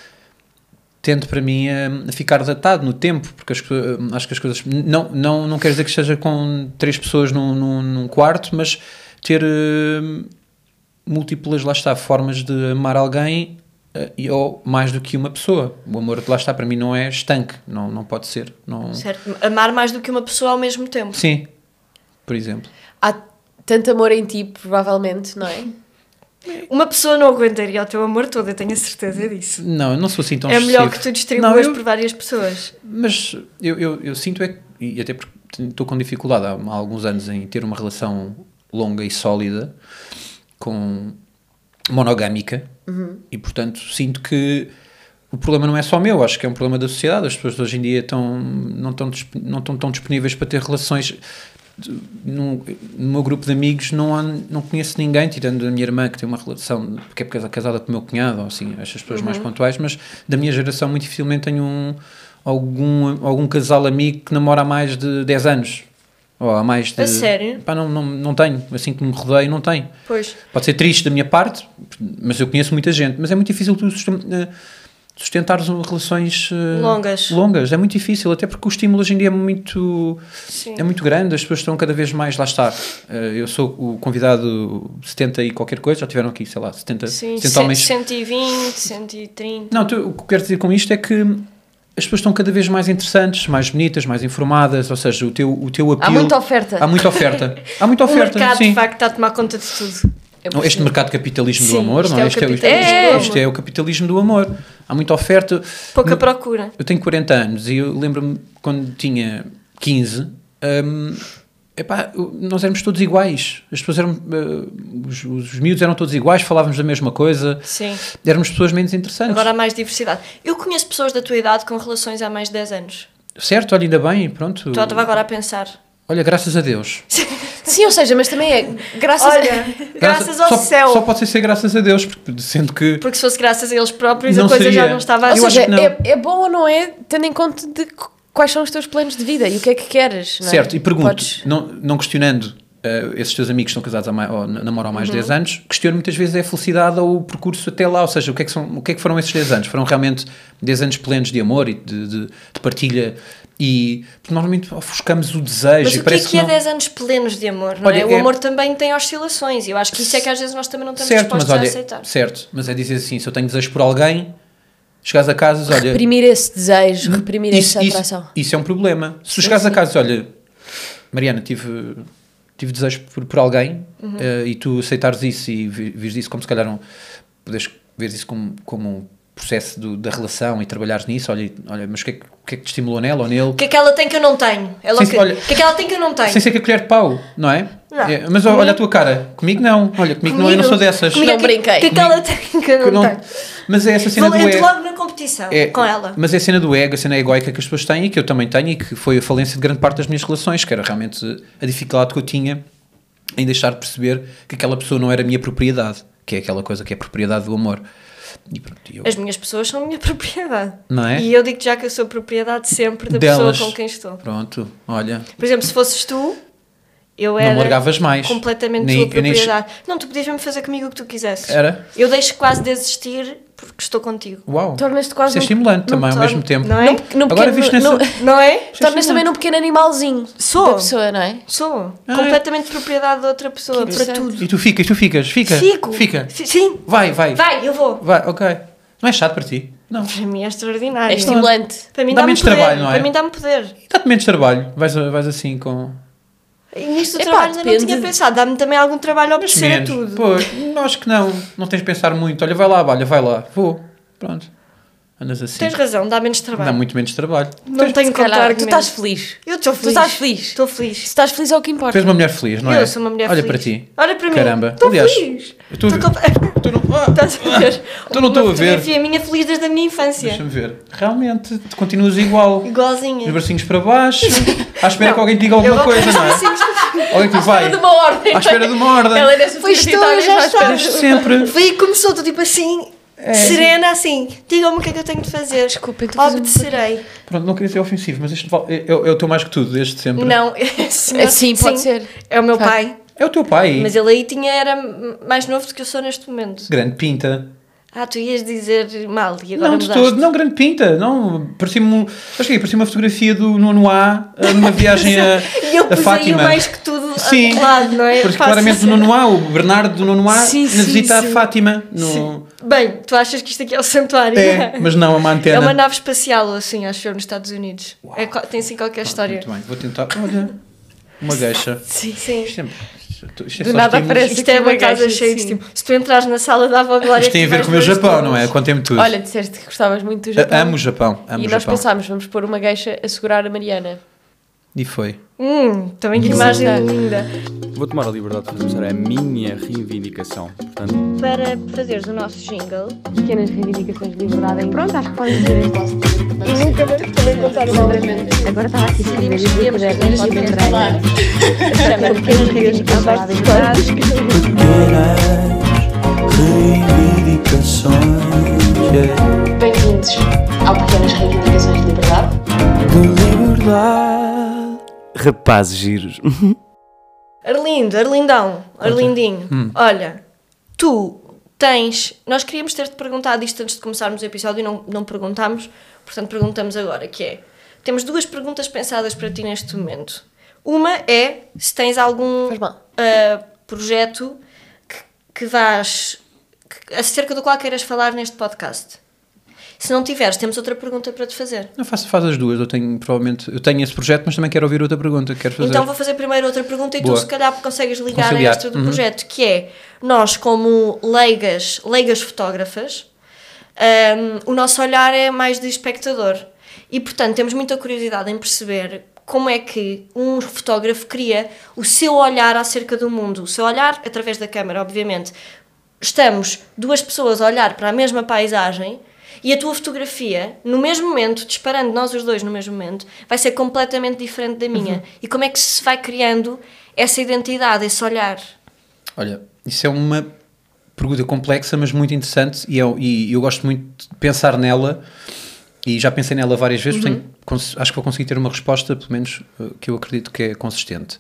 Speaker 3: tende para mim a, a ficar datado no tempo, porque as, co- acho que as coisas, não, não, não quer dizer que esteja com três pessoas num, num, num quarto, mas ter hum, múltiplas, lá está, formas de amar alguém, eh, e- ou mais do que uma pessoa. O amor, lá está, para mim não é estanque, não, não pode ser. Não...
Speaker 1: Certo. Amar mais do que uma pessoa ao mesmo tempo.
Speaker 3: Sim, por exemplo.
Speaker 2: Há tanto amor em ti, provavelmente, não é?
Speaker 1: Uma pessoa não aguentaria o teu amor todo, eu tenho a certeza disso.
Speaker 3: Não, eu não sou assim tão
Speaker 1: É melhor
Speaker 3: excessivo.
Speaker 1: que tu distribuas
Speaker 3: Não, eu-
Speaker 1: por várias pessoas.
Speaker 3: Mas eu, eu, eu sinto é que, e até porque estou com dificuldade há, há alguns anos em ter uma relação longa e sólida, com monogâmica, e portanto sinto que o problema não é só meu, acho que é um problema da sociedade. As pessoas hoje em dia estão, não, estão, disp- não estão tão disponíveis para ter relações. No, no meu grupo de amigos não, há, não conheço ninguém, tirando a minha irmã, que tem uma relação, porque é casada com o meu cunhado, ou assim, estas pessoas mais pontuais, mas da minha geração muito dificilmente tenho um, algum, algum casal amigo que namora há mais de dez anos. Ou há mais de...
Speaker 1: A sério?
Speaker 3: Pá, não, não, não tenho, assim que me rodeio, não tenho.
Speaker 1: Pois.
Speaker 3: Pode ser triste da minha parte, mas eu conheço muita gente, mas é muito difícil tu susten- eh, sustentares relações eh,
Speaker 1: Longas.
Speaker 3: longas, é muito difícil, até porque o estímulo hoje em dia é muito,
Speaker 1: Sim.
Speaker 3: é muito grande, as pessoas estão cada vez mais, lá está. Eh, eu sou o convidado setenta e qualquer coisa, já tiveram aqui, sei lá, setenta,
Speaker 1: Sim,
Speaker 3: setenta homens.
Speaker 1: cento e vinte, cento e trinta.
Speaker 3: Não, tu, o que eu quero dizer com isto é que as pessoas estão cada vez mais interessantes, mais bonitas, mais informadas, ou seja, o teu, o teu apelo...
Speaker 2: Há muita oferta.
Speaker 3: Há muita oferta. Há muita
Speaker 1: O
Speaker 3: oferta,
Speaker 1: mercado,
Speaker 3: sim.
Speaker 1: de facto, está a tomar conta de tudo.
Speaker 2: Eu
Speaker 3: Este mercado de capitalismo
Speaker 1: Sim,
Speaker 3: do amor,
Speaker 1: isto
Speaker 3: não
Speaker 1: é
Speaker 3: é?
Speaker 1: o
Speaker 3: Isto é, o-
Speaker 1: capitalismo
Speaker 3: isto,
Speaker 2: do
Speaker 3: é,
Speaker 2: amor.
Speaker 3: isto é o capitalismo do amor. Há muita oferta.
Speaker 1: Pouca
Speaker 3: No-
Speaker 1: procura.
Speaker 3: Eu tenho quarenta anos e eu lembro-me quando tinha quinze, hum, epá, nós éramos todos iguais. As pessoas eram, uh, os, os miúdos eram todos iguais, falávamos da mesma coisa,
Speaker 1: Sim.
Speaker 3: éramos pessoas menos interessantes.
Speaker 1: Agora há mais diversidade. Eu conheço pessoas da tua idade com relações há mais de dez anos.
Speaker 3: Certo, olha, ainda bem, pronto.
Speaker 1: Já estava agora a pensar.
Speaker 3: Olha, graças a Deus.
Speaker 2: Sim, ou seja, mas também é graças
Speaker 1: Olha, graças ao
Speaker 3: só,
Speaker 1: céu.
Speaker 3: Só pode ser graças a Deus, porque sendo que...
Speaker 1: Porque se fosse graças a eles próprios,
Speaker 3: Não
Speaker 1: a coisa já
Speaker 3: seria.
Speaker 1: não estava
Speaker 2: a...
Speaker 1: assim.
Speaker 2: Ou
Speaker 3: Eu
Speaker 2: seja,
Speaker 3: acho que não.
Speaker 2: é, é bom ou não é, tendo em conta de quais são os teus planos de vida e o que é que queres, não é?
Speaker 3: Certo, e pergunto,
Speaker 2: Podes-
Speaker 3: não, não questionando uh, esses teus amigos que estão casados há mais, ou namoram há mais de dez anos, questiono muitas vezes a felicidade ou o percurso até lá, ou seja, o que é que, são, o que, é que foram esses dez anos? Foram realmente dez anos plenos de amor e de, de, de partilha, e porque normalmente ofuscamos o desejo.
Speaker 1: Mas
Speaker 3: e
Speaker 1: o que é
Speaker 3: parece
Speaker 1: que é
Speaker 3: não...
Speaker 1: dez anos plenos de amor, não
Speaker 3: Olha,
Speaker 1: é? O
Speaker 3: é-
Speaker 1: amor também tem oscilações. Eu acho que isso é que às vezes nós também não estamos
Speaker 3: Certo, mas
Speaker 1: dispostos
Speaker 3: olha,
Speaker 1: a aceitar.
Speaker 3: certo, mas é dizer assim, se eu tenho desejo por alguém, chegares a casa, olha...
Speaker 2: Reprimir esse desejo, reprimir
Speaker 3: Isso,
Speaker 2: essa
Speaker 3: isso,
Speaker 2: atração.
Speaker 3: isso é um problema. Se tu
Speaker 1: Sim,
Speaker 3: chegares a
Speaker 1: sim.
Speaker 3: casa, olha, Mariana, tive, tive desejo por, por alguém,
Speaker 1: Uhum.
Speaker 3: eh, e tu aceitares isso e vi- vires isso como se calhar um, podes ver isso como, como um processo do- da relação e trabalhares nisso, olha, olha mas o que, é que, o que é que te estimulou nela ou nele?
Speaker 1: O que é que ela tem que eu não tenho? Ela
Speaker 3: Sim,
Speaker 1: que...
Speaker 3: sim, olha-
Speaker 1: O que é que ela tem que eu não tenho?
Speaker 3: Sem ser que a colher de pau, não é?
Speaker 1: Não.
Speaker 3: É, mas olha a tua cara, comigo não, olha, comigo, não, eu não sou dessas.
Speaker 1: Comigo,
Speaker 2: Não
Speaker 1: o que-
Speaker 2: brinquei.
Speaker 1: O que é que ela tem que eu
Speaker 3: Que
Speaker 1: não,
Speaker 3: não-
Speaker 1: tenho?
Speaker 3: Mas é essa cena
Speaker 1: Vou
Speaker 3: do
Speaker 1: entro
Speaker 3: ego.
Speaker 1: logo na competição
Speaker 3: É,
Speaker 1: com ela.
Speaker 3: Mas é a cena do ego, a cena egoica que as pessoas têm e que eu também tenho e que foi a falência de grande parte das minhas relações, que era realmente a dificuldade que eu tinha em deixar de perceber que aquela pessoa não era a minha propriedade, que é aquela coisa que é a propriedade do amor. E pronto, eu,
Speaker 1: As minhas pessoas são a minha propriedade.
Speaker 3: Não é?
Speaker 1: E eu digo já que eu sou propriedade sempre da
Speaker 3: Delas.
Speaker 1: pessoa com quem estou.
Speaker 3: Pronto, olha,
Speaker 1: Por exemplo, se fosses tu, eu
Speaker 3: não
Speaker 1: era
Speaker 3: me largavas mais.
Speaker 1: completamente
Speaker 3: Nem-
Speaker 1: tua
Speaker 3: eu nem che-
Speaker 1: propriedade. Não, tu podias mesmo fazer comigo o que tu quisesses.
Speaker 3: Era?
Speaker 1: Eu deixo quase de existir porque estou contigo.
Speaker 3: Uau,
Speaker 2: Tornas-te quase
Speaker 3: isso é
Speaker 2: um-
Speaker 3: estimulante
Speaker 1: não
Speaker 3: também ao
Speaker 1: torno-
Speaker 3: mesmo tempo.
Speaker 1: não é?
Speaker 2: Num- num
Speaker 3: Agora
Speaker 2: pequeno-
Speaker 3: viste nessa...
Speaker 2: num-
Speaker 1: Não é?
Speaker 2: Tornas também num pequeno animalzinho
Speaker 1: Sou.
Speaker 2: da pessoa, não é?
Speaker 1: Sou.
Speaker 3: Ah,
Speaker 1: completamente propriedade de outra pessoa,
Speaker 2: Que
Speaker 1: para
Speaker 2: interessante.
Speaker 1: tudo.
Speaker 3: E tu ficas, tu ficas, fica,
Speaker 1: Fico.
Speaker 3: fica.
Speaker 1: Fi- Sim.
Speaker 3: Vai, vai,
Speaker 1: Vai, eu vou.
Speaker 3: vai, ok. Não é chato para ti? Não.
Speaker 1: Para mim é extraordinário.
Speaker 2: É estimulante.
Speaker 1: Para mim
Speaker 3: Dá
Speaker 1: dá-me
Speaker 3: menos
Speaker 1: poder.
Speaker 3: trabalho, não é?
Speaker 1: Para mim dá-me poder.
Speaker 3: Dá-te menos trabalho, vais, vais assim com...
Speaker 1: E nisto do
Speaker 2: Epá,
Speaker 1: trabalho ainda não
Speaker 2: depende
Speaker 1: tinha
Speaker 2: de-
Speaker 1: pensado. Dá-me também algum trabalho a obedecer a
Speaker 3: Menos.
Speaker 1: tudo.
Speaker 3: Pois, não, acho que não. Não tens de pensar muito. Olha, vai lá, olha, vai lá. Vou. Pronto. Andas assim.
Speaker 1: Tens razão, dá menos trabalho.
Speaker 3: Dá muito menos trabalho.
Speaker 1: Não tenho
Speaker 2: Se calhar,
Speaker 1: contra
Speaker 2: tu estás
Speaker 1: argumentos.
Speaker 2: feliz.
Speaker 1: Eu estou
Speaker 2: Tu
Speaker 1: feliz.
Speaker 2: estás feliz.
Speaker 1: Estou
Speaker 2: Se
Speaker 1: feliz.
Speaker 2: estás feliz é o que importa.
Speaker 3: Tu és uma mulher feliz, não é?
Speaker 1: Eu sou uma mulher
Speaker 3: Olha
Speaker 1: feliz.
Speaker 3: para ti.
Speaker 1: Olha para mim.
Speaker 3: Caramba.
Speaker 1: Estou
Speaker 3: Aliás,
Speaker 1: feliz.
Speaker 3: eu estou a ver.
Speaker 1: Estou comp-
Speaker 3: Tu não... Ah,
Speaker 1: Estás a ver?
Speaker 3: Tu não estou
Speaker 1: Uma
Speaker 3: a ver.
Speaker 1: fotografia minha feliz desde a minha infância.
Speaker 3: Deixa-me ver. Realmente, tu continuas igual.
Speaker 1: Igualzinha.
Speaker 3: Os bracinhos para baixo. À espera
Speaker 1: Não.
Speaker 3: que alguém te diga alguma
Speaker 1: Eu-
Speaker 3: coisa, não é? Alguém que vai.
Speaker 2: de uma ordem.
Speaker 3: À espera de uma ordem.
Speaker 2: Ela é dessa
Speaker 1: Pois
Speaker 2: fotografia,
Speaker 1: estou,
Speaker 2: está
Speaker 1: já
Speaker 2: à espera.
Speaker 1: está.
Speaker 3: Desde sempre.
Speaker 1: Foi aí que começou, estou tipo assim.
Speaker 3: É.
Speaker 1: Serena, assim, digam-me o que é que eu tenho de fazer.
Speaker 2: Desculpem, estou a fazer um
Speaker 1: obedecerei.
Speaker 3: Pronto, não queria ser ofensivo, mas este vale- é, é o teu mais que tudo, desde sempre.
Speaker 1: Não, esse
Speaker 2: É, sim, pode ser.
Speaker 1: É o meu
Speaker 2: Faz.
Speaker 1: pai.
Speaker 3: É o teu pai.
Speaker 1: Mas ele aí tinha, era mais novo do que eu sou neste momento.
Speaker 3: Grande pinta.
Speaker 1: Ah, tu ias dizer mal e agora
Speaker 3: Não, de
Speaker 1: mudaste.
Speaker 3: todo, não, grande pinta. Não, parecia-me, acho que parecia uma fotografia do nono A, numa viagem a,
Speaker 1: E eu
Speaker 3: a
Speaker 1: pus
Speaker 3: Fátima.
Speaker 1: aí mais que tudo
Speaker 3: Sim,
Speaker 1: ao lado, não é?
Speaker 3: porque
Speaker 1: Faço
Speaker 3: claramente do
Speaker 1: assim.
Speaker 3: nono A, o Bernardo do nono A,
Speaker 2: Sim,
Speaker 3: na
Speaker 2: sim,
Speaker 3: visita
Speaker 2: sim.
Speaker 3: a Fátima. No...
Speaker 1: Bem, tu achas que isto aqui é o santuário?
Speaker 3: É, mas não, é uma antena.
Speaker 1: É uma nave espacial, assim, acho eu, nos Estados Unidos. É, co- tem assim qualquer história.
Speaker 3: Muito bem, vou tentar. Olha, uma gueixa.
Speaker 1: Sim, sim.
Speaker 3: Isto é, isto é
Speaker 2: Do
Speaker 3: só
Speaker 2: nada
Speaker 3: estímulos.
Speaker 2: aparece.
Speaker 1: Isto é uma
Speaker 2: Uma
Speaker 1: casa
Speaker 2: gaja,
Speaker 1: cheia de
Speaker 2: sim.
Speaker 1: estímulos. Se tu entrares na sala, dava a glória.
Speaker 3: Isto tem a
Speaker 1: que
Speaker 3: ver
Speaker 1: mais
Speaker 3: com o meu
Speaker 1: dois
Speaker 3: Japão,
Speaker 1: estímulos.
Speaker 3: não é? Contem-me tudo.
Speaker 2: Olha, disseste que gostavas muito do Japão.
Speaker 3: Amo o Japão. Amo
Speaker 2: E
Speaker 3: o
Speaker 2: nós
Speaker 3: Japão.
Speaker 2: pensámos, vamos pôr uma gueixa a segurar a Mariana.
Speaker 3: E foi.
Speaker 1: Hum, também que imagem linda.
Speaker 4: Vou tomar a liberdade de fazer começar a minha reivindicação. Portanto,
Speaker 1: Para fazeres o nosso jingle.
Speaker 2: Pequenas reivindicações de liberdade. Pronto, acho que podem dizer isso.
Speaker 1: E nunca vamos poder contar o nome.
Speaker 2: Agora estava aqui a escrever e
Speaker 1: Decidimos que íamos fazer isto em falar. Chama Pequenas Reivindicações de Liberdade.
Speaker 5: Reivindicações, yeah.
Speaker 6: Bem-vindos ao Pequenas Reivindicações de Liberdade.
Speaker 5: De liberdade.
Speaker 4: rapazes giros.
Speaker 1: Arlindo, Arlindão, Arlindinho, olha, tu tens... Nós queríamos ter-te perguntado isto antes de começarmos o episódio e não, não perguntámos, portanto perguntamos agora, que é... Temos duas perguntas pensadas para ti neste momento. Uma é se tens algum
Speaker 2: Faz mal.
Speaker 1: uh, projeto que, que vás... Que, acerca do qual queiras falar neste podcast. Se não tiveres, temos outra pergunta para te fazer.
Speaker 3: Não, faz, faz as duas. Eu tenho, provavelmente, eu tenho esse projeto, mas também quero ouvir outra pergunta. Quero fazer.
Speaker 1: Então vou fazer primeiro outra pergunta e
Speaker 3: Boa.
Speaker 1: tu se calhar consegues ligar
Speaker 3: Conciliar.
Speaker 1: a esta do
Speaker 3: Uhum.
Speaker 1: projeto, que é, nós como leigas, leigas fotógrafas, um, o nosso olhar é mais de espectador. E, portanto, temos muita curiosidade em perceber como é que um fotógrafo cria o seu olhar acerca do mundo. O seu olhar através da câmara, obviamente. Estamos duas pessoas a olhar para a mesma paisagem e a tua fotografia, no mesmo momento, disparando nós os dois no mesmo momento, vai ser completamente diferente da minha.
Speaker 3: Uhum.
Speaker 1: E como é que se vai criando essa identidade, esse olhar?
Speaker 3: Olha, isso é uma pergunta complexa, mas muito interessante, e eu, e eu gosto muito de pensar nela, e já pensei nela várias vezes,
Speaker 1: Uhum.
Speaker 3: tenho, cons- acho que vou conseguir ter uma resposta, pelo menos uh, que eu acredito que é consistente.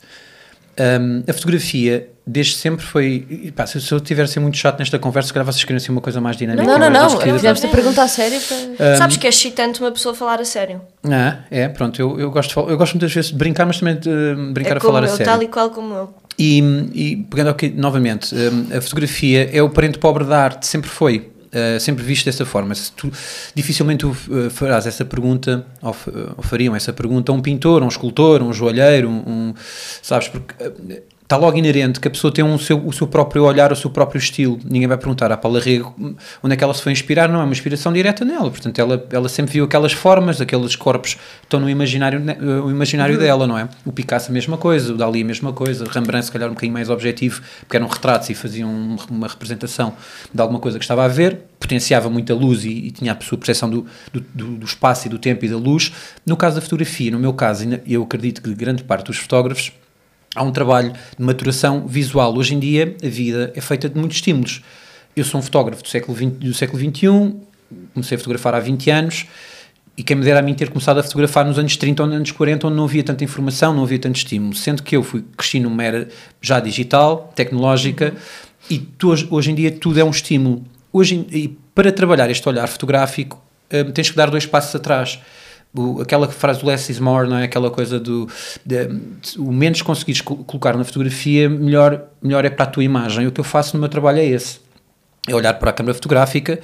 Speaker 3: Um, a fotografia, desde sempre foi... e, pá, se, se eu tiver a ser muito chato nesta conversa, se calhar vocês querem ser uma coisa mais dinâmica.
Speaker 2: Não, não,
Speaker 3: mais
Speaker 2: não.
Speaker 3: divertida.
Speaker 2: Fizemos-te a pergunta a sério para...
Speaker 1: Sabes que é excitante uma pessoa falar a sério?
Speaker 3: Ah, é, pronto, eu, eu, gosto de, fal- eu gosto muitas vezes de brincar, mas também de uh, brincar
Speaker 1: é
Speaker 3: a
Speaker 1: como
Speaker 3: falar
Speaker 1: eu,
Speaker 3: a sério.
Speaker 1: tal e qual como eu.
Speaker 3: E, e pegando aqui novamente, um, a fotografia é o parente pobre da arte, sempre foi, uh, sempre visto dessa forma. Se tu, dificilmente tu uh, farás essa pergunta, ou, f- ou fariam essa pergunta a um pintor, a um escultor, a um joalheiro, um, um, sabes, porque uh, está logo inerente que a pessoa tem um seu, o seu próprio olhar, o seu próprio estilo. Ninguém vai perguntar à Paula Rego onde é que ela se foi inspirar, não é uma inspiração direta nela. Portanto, ela, ela sempre viu aquelas formas, aqueles corpos que estão no imaginário, uh, o imaginário dela, não é? O Picasso a mesma coisa, o Dalí a mesma coisa, o Rembrandt se calhar um bocadinho mais objetivo, porque eram retratos e faziam um, uma representação de alguma coisa que estava a ver, potenciava muita luz e, e tinha a sua percepção do, do, do, do espaço e do tempo e da luz. No caso da fotografia, no meu caso, eu acredito que grande parte dos fotógrafos há um trabalho de maturação visual. Hoje em dia, a vida é feita de muitos estímulos. Eu sou um fotógrafo do século vinte, do século vinte e um, comecei a fotografar há vinte anos, e quem me dera a mim ter começado a fotografar nos anos trinta ou nos anos quarenta, onde não havia tanta informação, não havia tanto estímulo. Sendo que eu fui, cresci numa era já digital, tecnológica, e tu, hoje, hoje em dia tudo é um estímulo. Hoje, e para trabalhar este olhar fotográfico, hum, tens que dar dois passos atrás. O, aquela frase do less is more, não é? Aquela coisa do de, de, o menos conseguires col- colocar na fotografia, melhor, melhor é para a tua imagem. O que eu faço no meu trabalho é esse, é olhar para a câmara fotográfica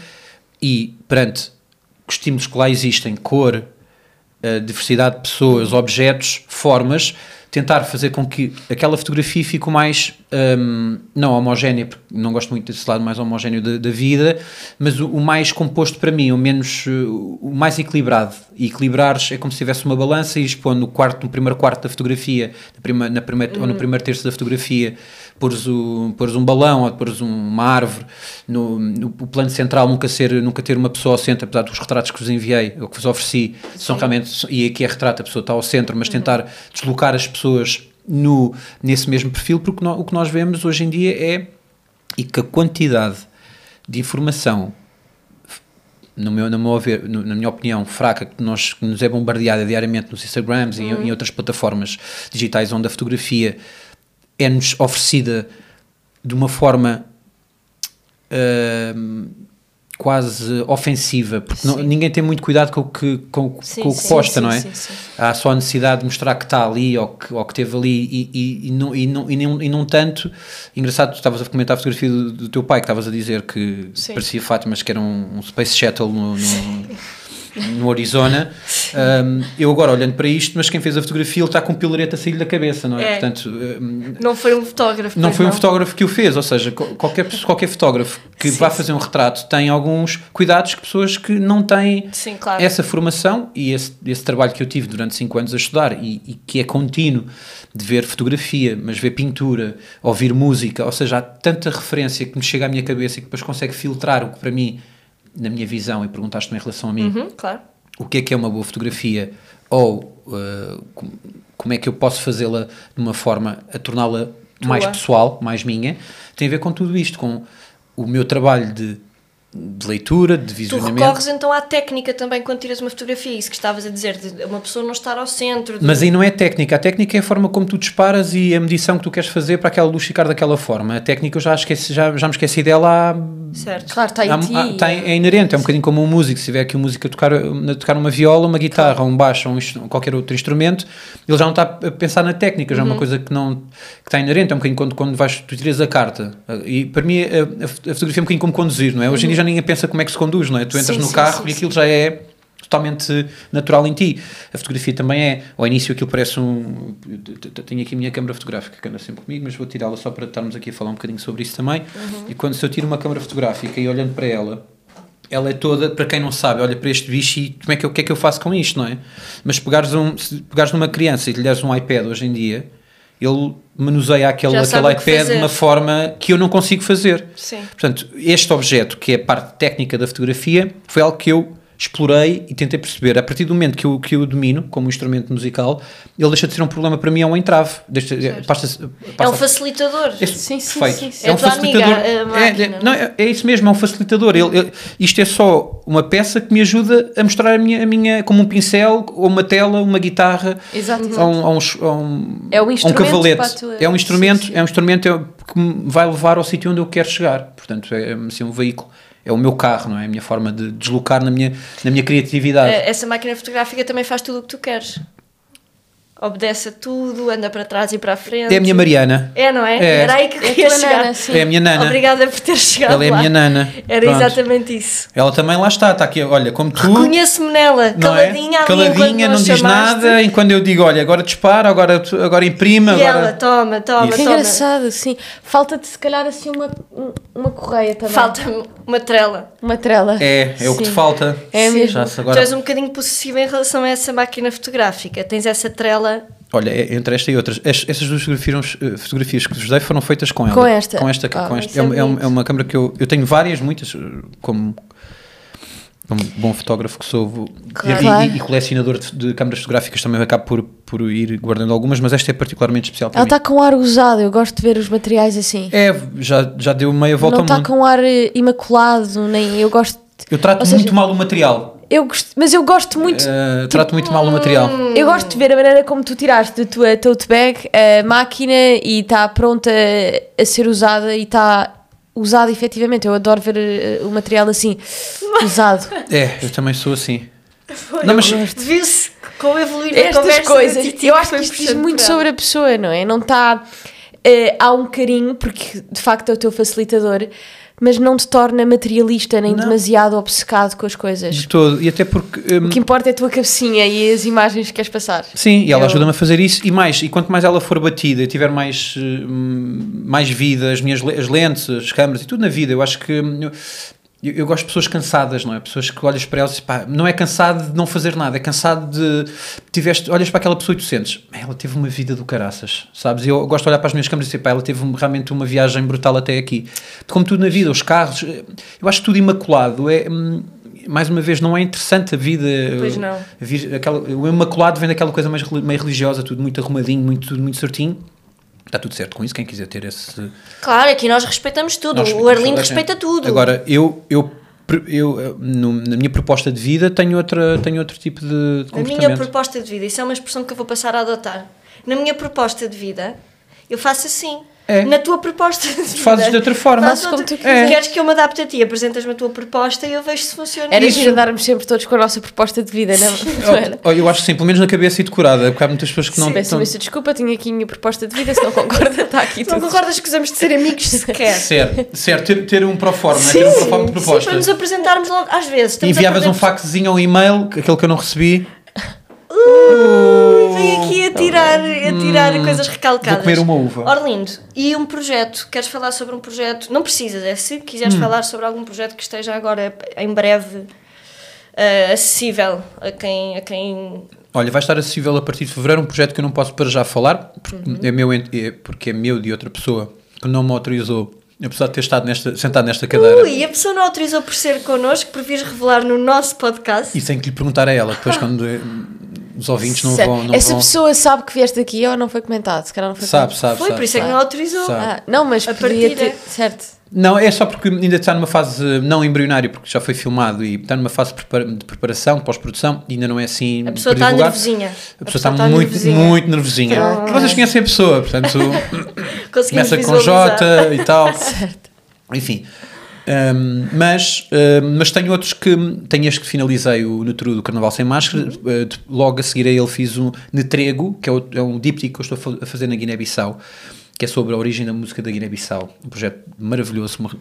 Speaker 3: e perante os estímulos que lá existem, cor, a diversidade de pessoas, objetos, formas, tentar fazer com que aquela fotografia fique o mais, um, não homogénea, porque não gosto muito desse lado mais homogéneo da, da vida, mas o, o mais composto para mim, o menos, uh, o mais equilibrado. E equilibrares é como se tivesse uma balança e expondo no, quarto, no primeiro quarto da fotografia, na prima, na primeira, uhum. ou no primeiro terço da fotografia, pôres, o, pôres um balão ou pôres uma árvore, no, no o plano central nunca, ser, nunca ter uma pessoa ao centro, apesar dos retratos que vos enviei, ou que vos ofereci, são realmente, e aqui é retrato, a pessoa está ao centro, mas uhum. tentar deslocar as pessoas no, nesse mesmo perfil, porque no, o que nós vemos hoje em dia é, e que a quantidade de informação no meu, no meu haver, no, na minha opinião, fraca, que, nós, que nos é bombardeada diariamente nos Instagrams e em, em outras plataformas digitais onde a fotografia é-nos oferecida de uma forma uh, quase ofensiva, porque não, ninguém tem muito cuidado com o que, com,
Speaker 1: Sim,
Speaker 3: com o que
Speaker 1: sim,
Speaker 3: posta,
Speaker 1: sim,
Speaker 3: não é?
Speaker 1: sim, sim.
Speaker 3: Há só a necessidade de mostrar que está ali ou que, ou que esteve ali e, e, e, não, e, não, e, não, e não tanto. Engraçado, tu estavas a comentar a fotografia do, do teu pai, que estavas a dizer que
Speaker 1: Sim.
Speaker 3: parecia Fátima, mas que era um, um Space Shuttle no, no, no Arizona. Um, eu agora olhando para isto, mas quem fez a fotografia, ele está com um pilarete a sair da cabeça, não é?
Speaker 1: É.
Speaker 3: Portanto, um,
Speaker 1: Não foi um fotógrafo.
Speaker 3: não
Speaker 1: pois
Speaker 3: foi um fotógrafo que o fez, ou seja, co- qualquer, qualquer fotógrafo que
Speaker 1: Sim,
Speaker 3: vá
Speaker 1: sim.
Speaker 3: fazer um retrato tem alguns cuidados que pessoas que não têm
Speaker 1: Sim, claro.
Speaker 3: essa formação e esse, esse trabalho que eu tive durante cinco anos a estudar e, e que é contínuo de ver fotografia, mas ver pintura, ouvir música, ou seja, há tanta referência que me chega à minha cabeça e que depois consegue filtrar o que para mim, na minha visão, e perguntaste-me em relação a mim,
Speaker 1: Uhum, claro.
Speaker 3: o que é que é uma boa fotografia ou uh, com- como é que eu posso fazê-la de uma forma a torná-la mais pessoal, mais minha, tem a ver com tudo isto, com o meu trabalho de, de leitura, de
Speaker 1: Tu
Speaker 3: visionamento.
Speaker 1: recorres então à técnica também quando tiras uma fotografia, isso que estavas a dizer, de uma pessoa não estar ao centro. de-
Speaker 3: Mas aí não é técnica, a técnica é a forma como tu disparas e a medição que tu queres fazer para aquela luz ficar daquela forma. A técnica eu já, esqueci, já, já me esqueci dela há...
Speaker 1: Certo.
Speaker 2: Claro, está em
Speaker 3: há-
Speaker 2: ti.
Speaker 3: há- tá em- é inerente, é um bocadinho como um músico. Se tiver aqui um músico a tocar, a tocar uma viola, uma guitarra, um baixo ou um instru- qualquer outro instrumento, ele já não está a pensar na técnica, já é uma coisa que não que está inerente. É um bocadinho quando, quando vais, tu tiras a carta. E para mim a, a fotografia é um bocadinho como conduzir, não é? Hoje em dia já ninguém pensa como é que se conduz, não é? Tu entras
Speaker 1: Sim,
Speaker 3: no
Speaker 1: sim,
Speaker 3: carro
Speaker 1: sim,
Speaker 3: e aquilo já é totalmente natural em ti. A fotografia também é. Ao início aquilo parece um... eu t- t- Tenho aqui a minha câmara fotográfica que anda sempre comigo, mas vou tirá-la só para estarmos aqui a falar um bocadinho sobre isso também. E quando se eu tiro uma câmara fotográfica e olhando para ela, ela é toda, para quem não sabe, olha para este bicho e como é que eu, o que é que eu faço com isto, não é? Mas pegares, um, se pegares numa criança e lhe deres um iPad hoje em dia, ele manuseia aquele,
Speaker 1: Já sabe
Speaker 3: aquele
Speaker 1: o que
Speaker 3: iPad de
Speaker 1: fazer.
Speaker 3: uma forma que eu não consigo fazer.
Speaker 1: Sim.
Speaker 3: Portanto, este objeto, que é a parte técnica da fotografia, foi algo que eu explorei e tentei perceber. A partir do momento que eu, que eu domino como instrumento musical, ele deixa de ser um problema para mim, é um entrave. Deixa, passa,
Speaker 1: É
Speaker 3: passa-
Speaker 1: um facilitador.
Speaker 3: é,
Speaker 2: Sim, sim,
Speaker 3: perfeito.
Speaker 2: sim, sim.
Speaker 3: É
Speaker 1: É
Speaker 3: um
Speaker 1: a tua
Speaker 3: facilitador.
Speaker 1: amiga, a
Speaker 3: é,
Speaker 1: máquina,
Speaker 3: é, não, é, é isso mesmo, é um facilitador. Ele, ele- isto é só uma peça que me ajuda a mostrar a minha, a minha como um pincel, ou uma tela, uma guitarra,
Speaker 2: Exato, exato.
Speaker 3: ou um, ou um, ou um,
Speaker 2: É um
Speaker 3: ou um
Speaker 2: instrumento
Speaker 3: cavalete.
Speaker 2: para a tua-
Speaker 3: É um instrumento,
Speaker 2: Sim, sim.
Speaker 3: é um instrumento é, que me vai levar ao sítio onde eu quero chegar. Portanto, é assim, um veículo. É o meu carro, não é? A minha forma de deslocar na minha, na minha criatividade.
Speaker 1: Eh, Essa máquina fotográfica também faz tudo o que tu queres. Obedece a tudo, anda para trás e para a frente.
Speaker 3: É a minha Mariana.
Speaker 1: É, não é?
Speaker 3: É.
Speaker 1: Era aí que eu
Speaker 2: É a
Speaker 1: queria
Speaker 2: tua
Speaker 1: chegar.
Speaker 2: nana, sim.
Speaker 3: É a minha nana.
Speaker 1: Obrigada por ter chegado
Speaker 3: Ela é a
Speaker 1: lá.
Speaker 3: minha nana.
Speaker 1: Era
Speaker 3: Pronto.
Speaker 1: exatamente isso.
Speaker 3: Ela também lá está, está aqui, olha, como tu.
Speaker 1: Conheço-me nela,
Speaker 3: Não é?
Speaker 1: caladinha ali
Speaker 3: Caladinha,
Speaker 1: enquanto
Speaker 3: não
Speaker 1: nós
Speaker 3: diz
Speaker 1: chamaste.
Speaker 3: nada, e quando eu digo, olha, agora dispara, agora, agora imprima,
Speaker 1: E
Speaker 3: agora...
Speaker 1: ela, toma, toma,
Speaker 3: Isso.
Speaker 2: Que
Speaker 1: toma.
Speaker 2: engraçado, sim. Falta-te se calhar assim uma, um- uma correia também.
Speaker 1: Falta-me uma trela.
Speaker 2: Uma trela.
Speaker 3: É, é o que te
Speaker 2: Sim.
Speaker 3: falta.
Speaker 2: É
Speaker 3: Sim.
Speaker 2: mesmo.
Speaker 3: Já se
Speaker 1: Tu
Speaker 3: agora...
Speaker 1: és um bocadinho possessiva em relação a essa máquina fotográfica. Tens essa trela.
Speaker 3: Olha, é- entre esta e outras, es- essas duas fotografias, eh, fotografias que vos dei foram feitas com ela.
Speaker 2: Com esta?
Speaker 3: Com esta,
Speaker 2: Ah,
Speaker 3: com esta.
Speaker 2: isso
Speaker 3: É,
Speaker 2: é
Speaker 3: uma- é, uma-
Speaker 2: bonito.
Speaker 3: é uma câmera que eu... Eu tenho várias, muitas, eh, como... Como bom fotógrafo que sou, vou-
Speaker 2: Claro.
Speaker 3: e,
Speaker 2: Claro.
Speaker 3: e- e colecionador de, de câmaras fotográficas, também acabo por, por ir guardando algumas, mas esta é particularmente especial para
Speaker 2: Ela
Speaker 3: mim.
Speaker 2: está com um ar usado, eu gosto de ver os materiais assim.
Speaker 3: É, já, já deu meia volta
Speaker 2: Não
Speaker 3: ao
Speaker 2: está
Speaker 3: mundo.
Speaker 2: com um ar eh, imaculado, nem eu gosto.
Speaker 3: Eu trato
Speaker 2: Ou seja,
Speaker 3: muito mal o material.
Speaker 2: Eu gosto, mas eu gosto muito.
Speaker 3: Uh, trato muito mal o material.
Speaker 2: Eu gosto de ver a maneira como tu tiraste da tua tote bag a máquina e está pronta a ser usada e está usada efetivamente. Eu adoro ver eh, o material assim, usado.
Speaker 3: É, eu também sou assim. Não, mas
Speaker 1: Viu-se como evoluir na
Speaker 2: Estas
Speaker 1: conversa.
Speaker 2: coisas,
Speaker 1: da Titi,
Speaker 2: eu acho
Speaker 1: foi
Speaker 2: que isto diz
Speaker 1: puxando
Speaker 2: muito
Speaker 1: por
Speaker 2: sobre
Speaker 1: ela.
Speaker 2: a pessoa, não é? Não está. eh, há um carinho, porque de facto é o teu facilitador, mas não te torna materialista nem
Speaker 3: Não.
Speaker 2: demasiado obcecado com as coisas.
Speaker 3: de todo. E até porque. hum,
Speaker 2: O que importa é a tua cabecinha e as imagens que queres passar.
Speaker 3: sim, e ela
Speaker 2: Eu-
Speaker 3: ajuda-me a fazer isso e mais. E quanto mais ela for batida e tiver mais, hum, mais vida, as minhas le- as lentes, as câmaras e tudo na vida, eu acho que. hum, Eu, eu, eu gosto de pessoas cansadas, não é? Pessoas que olhas para elas e pá, não é cansado de não fazer nada, é cansado de. Tiveste, olhas para aquela pessoa e tu sentes, ela teve uma vida do caraças, sabes? E eu gosto de olhar para as minhas câmaras e dizer, pá, ela teve um- realmente uma viagem brutal até aqui. Como tudo na vida, os carros, eu acho tudo imaculado, é. hum, mais uma vez, não é interessante a vida.
Speaker 1: Pois não.
Speaker 3: A vir- aquela, o imaculado vem daquela coisa mais reli- meio religiosa, tudo muito arrumadinho, muito, tudo muito certinho. Está tudo certo com isso, quem quiser ter esse.
Speaker 1: Claro, aqui nós respeitamos tudo.
Speaker 3: Nós
Speaker 1: o
Speaker 3: respeitamos
Speaker 1: Arlindo
Speaker 3: toda a gente.
Speaker 1: respeita tudo.
Speaker 3: Agora, eu, eu eu, no, na minha proposta de vida, tenho, outra, tenho outro tipo de, de
Speaker 1: A
Speaker 3: comportamento.
Speaker 1: minha proposta de vida, isso é uma expressão que eu vou passar a adotar. Na minha proposta de vida, eu faço assim.
Speaker 3: É.
Speaker 1: Na tua proposta de vida.
Speaker 3: Fazes de outra forma.
Speaker 1: Fazes
Speaker 2: Como
Speaker 1: outra-
Speaker 2: tu quiseres.
Speaker 1: Queres que eu me adapte a ti? Apresentas-me a tua proposta e eu vejo se funciona.
Speaker 2: Era
Speaker 1: Isso.
Speaker 2: giro andarmos sempre todos com a nossa proposta de vida, não, não era?
Speaker 3: Oh, eu acho que sim, pelo menos na cabeça e decorada, porque há muitas pessoas que não
Speaker 2: Peço
Speaker 3: estão...
Speaker 2: imensa desculpa, tinha aqui a minha proposta de vida, se não concorda, está aqui
Speaker 1: Se não
Speaker 2: tudo.
Speaker 1: concordas que usamos de ser amigos sequer.
Speaker 3: Certo, certo, ter, ter um proforma, né? ter um proforma de
Speaker 1: Sim,
Speaker 3: proposta.
Speaker 1: para nos apresentarmos logo, às vezes. estamos a
Speaker 3: Enviavas um
Speaker 1: perder-
Speaker 3: faxezinho ou um e-mail, aquele que eu não recebi,
Speaker 1: Uh, vem aqui a tirar, a tirar coisas recalcadas.
Speaker 3: vou comer uma uva.
Speaker 1: Orlindo, e um projeto? Queres falar sobre um projeto? Não precisas, é se quiseres
Speaker 3: Hum.
Speaker 1: falar sobre algum projeto que esteja agora em breve uh, acessível a quem, a quem.
Speaker 3: Olha, vai estar acessível a partir de fevereiro um projeto que eu não posso para já falar, porque, é, meu, é, porque é meu de outra pessoa que não me autorizou, apesar de ter estado nesta, sentado nesta cadeira.
Speaker 1: Ui, a pessoa não autorizou por ser connosco, por vires revelar no nosso podcast.
Speaker 3: E sem que lhe perguntar a ela, depois quando eh, os ouvintes não
Speaker 2: Certo.
Speaker 3: vão... Não
Speaker 2: Essa
Speaker 3: vão
Speaker 2: pessoa sabe que vieste aqui ou não foi comentado? Se calhar não foi
Speaker 3: sabe,
Speaker 2: comentado.
Speaker 3: sabe,
Speaker 1: Foi,
Speaker 3: sabe.
Speaker 1: por isso é que
Speaker 3: sabe.
Speaker 1: não autorizou.
Speaker 3: Sabe.
Speaker 2: Ah, não, mas
Speaker 1: A
Speaker 2: podia
Speaker 1: partida.
Speaker 2: ter... Certo.
Speaker 3: Não, é só porque ainda está numa fase não embrionária, porque já foi filmado e está numa fase de prepara- de preparação, de pós-produção, e ainda não é assim
Speaker 1: A pessoa
Speaker 3: para
Speaker 1: está
Speaker 3: divulgar.
Speaker 1: nervosinha.
Speaker 3: A pessoa está muito,
Speaker 1: nervosinha.
Speaker 3: muito nervosinha.
Speaker 1: Ah,
Speaker 3: Vocês conhecem a pessoa, portanto,
Speaker 1: Conseguimos
Speaker 3: começa com
Speaker 1: visualizar.
Speaker 3: J e tal. Enfim. Um, mas, um, mas tenho outros que tenho este que finalizei o Netru do Carnaval Sem Máscara.
Speaker 1: Uhum.
Speaker 3: Uh, de- logo a seguir a ele fiz o Netrego, que é, o, é um díptico que eu estou a fa- a fazer na Guiné-Bissau, que é sobre a origem da música da Guiné-Bissau. Um projeto maravilhoso, uma-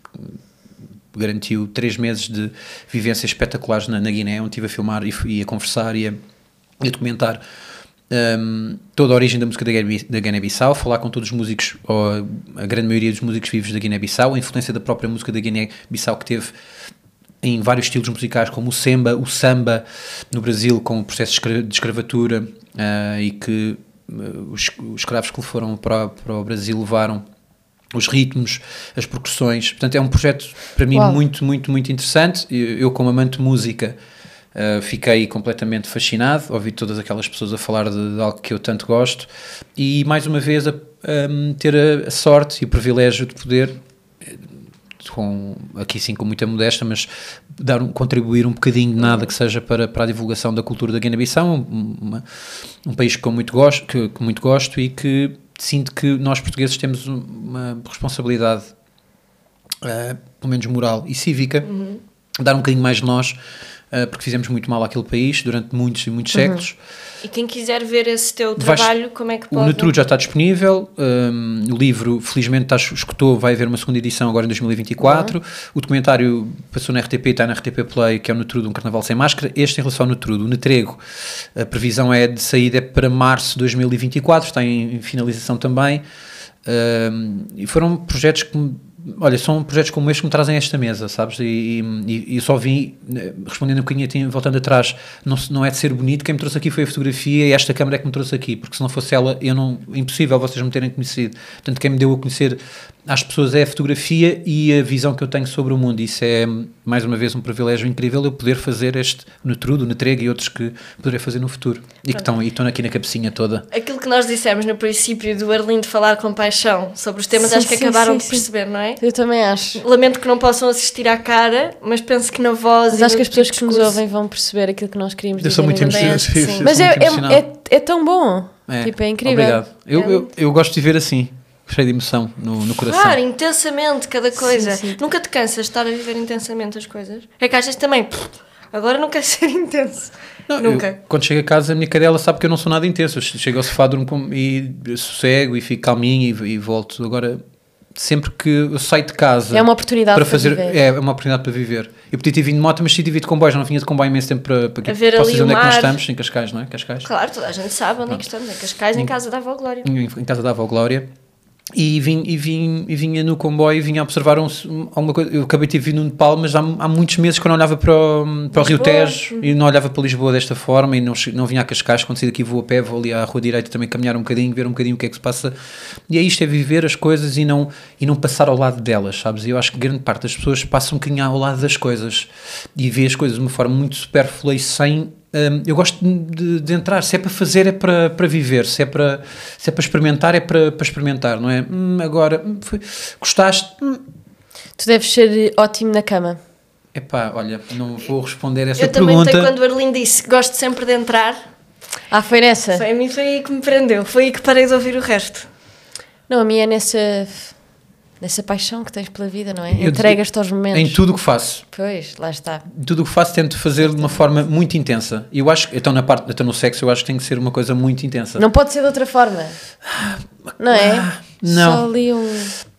Speaker 3: garantiu três meses de vivências espetaculares na, na Guiné, onde estive a filmar e, f- e a conversar e a, e a documentar um, toda a origem da música da Guiné- da Guiné-Bissau, falar com todos os músicos, ou a grande maioria dos músicos vivos da Guiné-Bissau, a influência da própria música da Guiné-Bissau que teve em vários estilos musicais, como o semba, o samba no Brasil, com o processo de escra- de escravatura ah, e que ah, os, os escravos que foram para, para o Brasil levaram os ritmos, as percussões. Portanto, é um projeto para mim
Speaker 2: Uau.
Speaker 3: muito, muito, muito interessante. Eu, eu como amante de música, uh, fiquei completamente fascinado, ouvi todas aquelas pessoas a falar de, de algo que eu tanto gosto e, mais uma vez, a, a ter a, a sorte e o privilégio de poder, com, aqui sim com muita modéstia, mas dar um, contribuir um bocadinho de nada que seja para, para a divulgação da cultura da Guiné-Bissau, um, uma, um país que eu muito gosto, que, que muito gosto e que sinto que nós portugueses temos uma responsabilidade, uh, pelo menos moral e cívica,
Speaker 1: Uhum.
Speaker 3: dar um bocadinho mais de nós, uh, porque fizemos muito mal àquele país durante muitos e muitos séculos.
Speaker 1: E quem quiser ver esse teu
Speaker 3: Vais-
Speaker 1: trabalho, como é que
Speaker 3: O
Speaker 1: pode?
Speaker 3: Netru já está disponível, um, o livro felizmente está, escutou, vai haver uma segunda edição agora em dois mil e vinte e quatro, o documentário passou na R T P, está na R T P Play, que é o Netru de um Carnaval Sem Máscara. Este em relação ao Netru, o Netrego, a previsão é de saída é para março de dois mil e vinte e quatro, está em, em finalização também, um, e foram projetos que me- olha, são projetos como este que me trazem a esta mesa, sabes? E, e, e eu só vim, eh, respondendo um bocadinho, a ti, voltando atrás, não, se- não é de ser bonito, quem me trouxe aqui foi a fotografia e esta câmara é que me trouxe aqui, porque se não fosse ela, eu não, impossível vocês me terem conhecido. Portanto, quem me deu a conhecer às pessoas é a fotografia e a visão que eu tenho sobre o mundo. Isso é, mais uma vez, um privilégio incrível eu poder fazer este Netrudo, Netrego e outros que poderei fazer no futuro. E que estão, e estão aqui na cabecinha toda.
Speaker 1: Aquilo que nós dissemos no princípio do Arlindo falar com paixão sobre os temas,
Speaker 2: Sim,
Speaker 1: acho que
Speaker 2: sim,
Speaker 1: acabaram
Speaker 2: sim,
Speaker 1: de
Speaker 2: sim.
Speaker 1: perceber, não é?
Speaker 2: Eu também acho.
Speaker 1: Lamento que não possam assistir à cara, mas penso que na voz.
Speaker 2: Mas
Speaker 1: e
Speaker 2: acho
Speaker 1: no
Speaker 2: que as pessoas
Speaker 1: tipo
Speaker 2: que nos
Speaker 1: de discurso-
Speaker 2: ouvem vão perceber aquilo que nós queríamos
Speaker 3: Eu
Speaker 2: dizer.
Speaker 3: sou muito
Speaker 2: e também
Speaker 3: emocionado.
Speaker 2: acho que
Speaker 3: sim,
Speaker 2: sim.
Speaker 3: sim,
Speaker 2: Mas
Speaker 3: sou
Speaker 2: é,
Speaker 3: muito
Speaker 2: é,
Speaker 3: emocionado.
Speaker 2: é, é tão bom. Tipo, é incrível.
Speaker 3: Obrigado. Eu,
Speaker 1: É.
Speaker 3: eu, eu gosto de viver assim, cheio de emoção no, no coração.
Speaker 1: Claro, intensamente cada coisa.
Speaker 2: sim.
Speaker 1: Nunca te cansas de estar a viver intensamente as coisas? É que às vezes também, pff, agora não quero ser intenso.
Speaker 3: Não, eu,
Speaker 1: Nunca.
Speaker 3: quando chego a casa, a minha cadela sabe que eu não sou nada intenso. Eu chego ao sofá, durmo com, e sossego e fico calminho e, e volto. Agora, sempre que eu saio de casa
Speaker 2: É uma oportunidade
Speaker 3: para
Speaker 2: para
Speaker 3: fazer,
Speaker 2: viver.
Speaker 3: é uma oportunidade para viver. Eu podia ter vindo de moto, mas tive de vir de comboio. Já não vinha de comboio há imenso tempo para, para
Speaker 1: A ver
Speaker 3: Posso
Speaker 1: ali
Speaker 3: dizer
Speaker 1: o
Speaker 3: onde é que nós
Speaker 1: mar.
Speaker 3: estamos? Em Cascais, não é? Cascais.
Speaker 1: Claro, toda a gente sabe onde é que estamos. Em Cascais, em casa da avó Glória.
Speaker 3: Em, em casa da avó Glória. E, vim, e, vim, e vinha no comboio e vinha a observar um, alguma coisa. Eu acabei de ter vindo no Nepal, mas há, há muitos meses que eu não olhava para o, para o Rio
Speaker 1: Lisboa.
Speaker 3: Tejo e não olhava para Lisboa desta forma e não, che- não vinha a Cascais. Quando saí daqui vou a pé, vou ali à rua direita também caminhar um bocadinho, ver um bocadinho o que é que se passa. E é isto, é viver as coisas e não, e não passar ao lado delas, sabes? E eu acho que grande parte das pessoas passa um bocadinho ao lado das coisas e vê as coisas de uma forma muito supérflua e sem... Hum, eu gosto de, de entrar, se é para fazer é para, para viver, se é para, se é para experimentar é para, para experimentar, não é? Hum, agora, hum, foi, gostaste? Hum,
Speaker 2: Tu deves ser ótimo na cama.
Speaker 3: Epá, olha, não vou responder essa
Speaker 1: Eu também
Speaker 3: pergunta.
Speaker 1: tenho quando o Arlindo disse gosto sempre de entrar.
Speaker 2: Ah, foi nessa?
Speaker 1: Foi, a mim foi aí que me prendeu. Foi aí que parei de ouvir o resto.
Speaker 2: Não, a minha é nessa, nessa paixão que tens pela vida, não é?
Speaker 3: Eu-
Speaker 2: Entregas-te aos momentos.
Speaker 3: Em tudo o que faço.
Speaker 2: Pois, lá está.
Speaker 3: Tudo o que faço tento fazer de uma forma muito intensa. E eu acho que, então na parte, então no sexo, eu acho que tem que ser uma coisa muito intensa.
Speaker 2: Não pode ser de outra forma. Não é?
Speaker 3: não.
Speaker 2: Só ali um...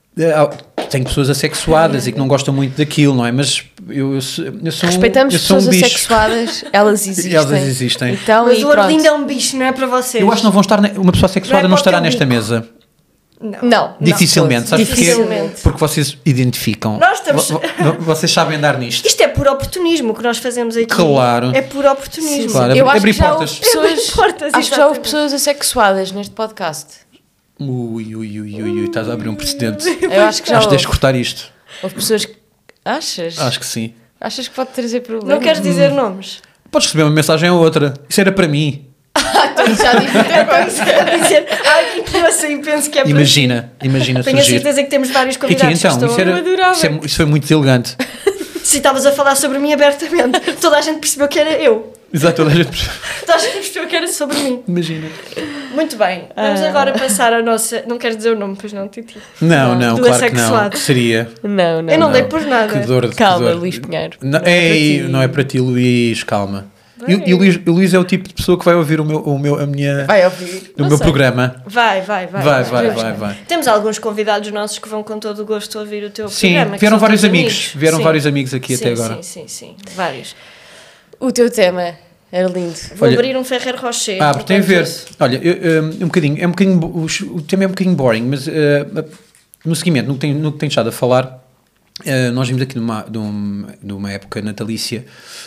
Speaker 3: É, Tenho pessoas assexuadas e que não gostam muito daquilo, não é? Mas eu, eu, sou- eu sou um,
Speaker 2: Respeitamos
Speaker 3: eu sou
Speaker 2: pessoas
Speaker 3: um bicho.
Speaker 2: assexuadas, elas existem.
Speaker 3: Elas existem.
Speaker 2: Então,
Speaker 1: Mas
Speaker 2: e
Speaker 1: o
Speaker 2: pronto.
Speaker 1: Arlindo é um bicho, não é para vocês.
Speaker 3: Eu acho que não vão estar, ne- uma pessoa assexuada
Speaker 1: Não
Speaker 3: não,
Speaker 1: é
Speaker 3: estará
Speaker 1: qualquer
Speaker 3: nesta
Speaker 1: bico.
Speaker 3: mesa.
Speaker 1: Não.
Speaker 2: Não.
Speaker 3: Dificilmente,
Speaker 2: Não,
Speaker 3: sabes porquê?
Speaker 1: Dificilmente.
Speaker 3: Porque vocês identificam.
Speaker 1: Nós estamos-
Speaker 3: Vo- vo- Vocês sabem dar nisto.
Speaker 1: Isto é puro oportunismo, o que nós fazemos aqui.
Speaker 3: Claro.
Speaker 1: É puro oportunismo.
Speaker 3: Claro.
Speaker 2: Eu acho
Speaker 3: Abrir
Speaker 2: que já
Speaker 3: portas.
Speaker 2: houve pessoas,
Speaker 1: Abrir portas,
Speaker 2: acho que já houve
Speaker 1: exatamente.
Speaker 2: pessoas assexuadas neste podcast.
Speaker 3: Ui, ui, ui, ui, ui, estás a abrir um precedente.
Speaker 2: Eu acho que já
Speaker 3: Acho que
Speaker 2: houve.
Speaker 3: tens de cortar isto.
Speaker 2: Houve pessoas que... Achas?
Speaker 3: Acho que sim.
Speaker 2: Achas que pode trazer problemas?
Speaker 1: Não queres dizer nomes?
Speaker 3: Podes receber uma mensagem ou outra. Isso era para mim.
Speaker 2: Então, já disse outra coisa.
Speaker 1: Quer dizer, ai, que eu sei e penso que é para
Speaker 3: Imagina, imagina
Speaker 1: Tenho a
Speaker 3: surgir.
Speaker 1: certeza que temos vários
Speaker 3: E
Speaker 1: convidados
Speaker 3: que, então,
Speaker 1: que estão...
Speaker 3: isso, era,
Speaker 2: eu adorava.
Speaker 3: isso, é- isso foi muito elegante.
Speaker 1: Se estavas a falar sobre mim abertamente, toda a gente percebeu que era eu.
Speaker 3: Exato, toda a gente.
Speaker 1: Toda a gente percebeu que era sobre mim.
Speaker 3: Imagina.
Speaker 1: Muito bem, vamos
Speaker 2: Ah.
Speaker 1: agora passar a nossa... Não queres dizer o nome, pois não, Titi?
Speaker 3: Não, não,
Speaker 1: Do
Speaker 3: claro que não.
Speaker 1: assexuado.
Speaker 3: Seria.
Speaker 2: Não, não.
Speaker 1: Eu não, dei por nada.
Speaker 3: Que dor de
Speaker 2: Calma,
Speaker 3: que dor.
Speaker 2: Luís Pinheiro.
Speaker 3: Não,
Speaker 2: Não é
Speaker 3: ei,
Speaker 2: para ti.
Speaker 3: não é para ti, Luís, calma. E,
Speaker 1: Bem.
Speaker 3: e o, Luís, o Luís é o tipo de pessoa que vai ouvir o meu, o meu, a minha,
Speaker 2: Vai ouvir.
Speaker 3: o
Speaker 1: Não
Speaker 3: meu
Speaker 1: sei.
Speaker 3: programa.
Speaker 1: Vai, vai, vai.
Speaker 3: Vai, vai,
Speaker 1: Vamos
Speaker 3: vai,
Speaker 1: ver.
Speaker 3: vai.
Speaker 1: Temos alguns convidados nossos que vão com todo o gosto ouvir o teu
Speaker 3: Sim,
Speaker 1: programa. que
Speaker 3: vieram
Speaker 1: são
Speaker 3: vários
Speaker 1: teus
Speaker 3: amigos. Vieram
Speaker 1: Sim.
Speaker 3: vários amigos aqui
Speaker 1: Sim,
Speaker 3: até agora.
Speaker 1: Sim, sim, sim. Vários.
Speaker 2: O teu tema era lindo.
Speaker 1: Vou
Speaker 3: Olha-
Speaker 1: abrir um Ferrer Rocher.
Speaker 3: Ah, porque tem a ver.
Speaker 1: portanto,
Speaker 3: Olha, eu, um, um bocadinho, é um bocadinho, bo- o, o tema é um bocadinho boring, mas uh, no seguimento, no que, tem, no que tem estado a falar, uh, nós vimos aqui numa, numa, numa época natalícia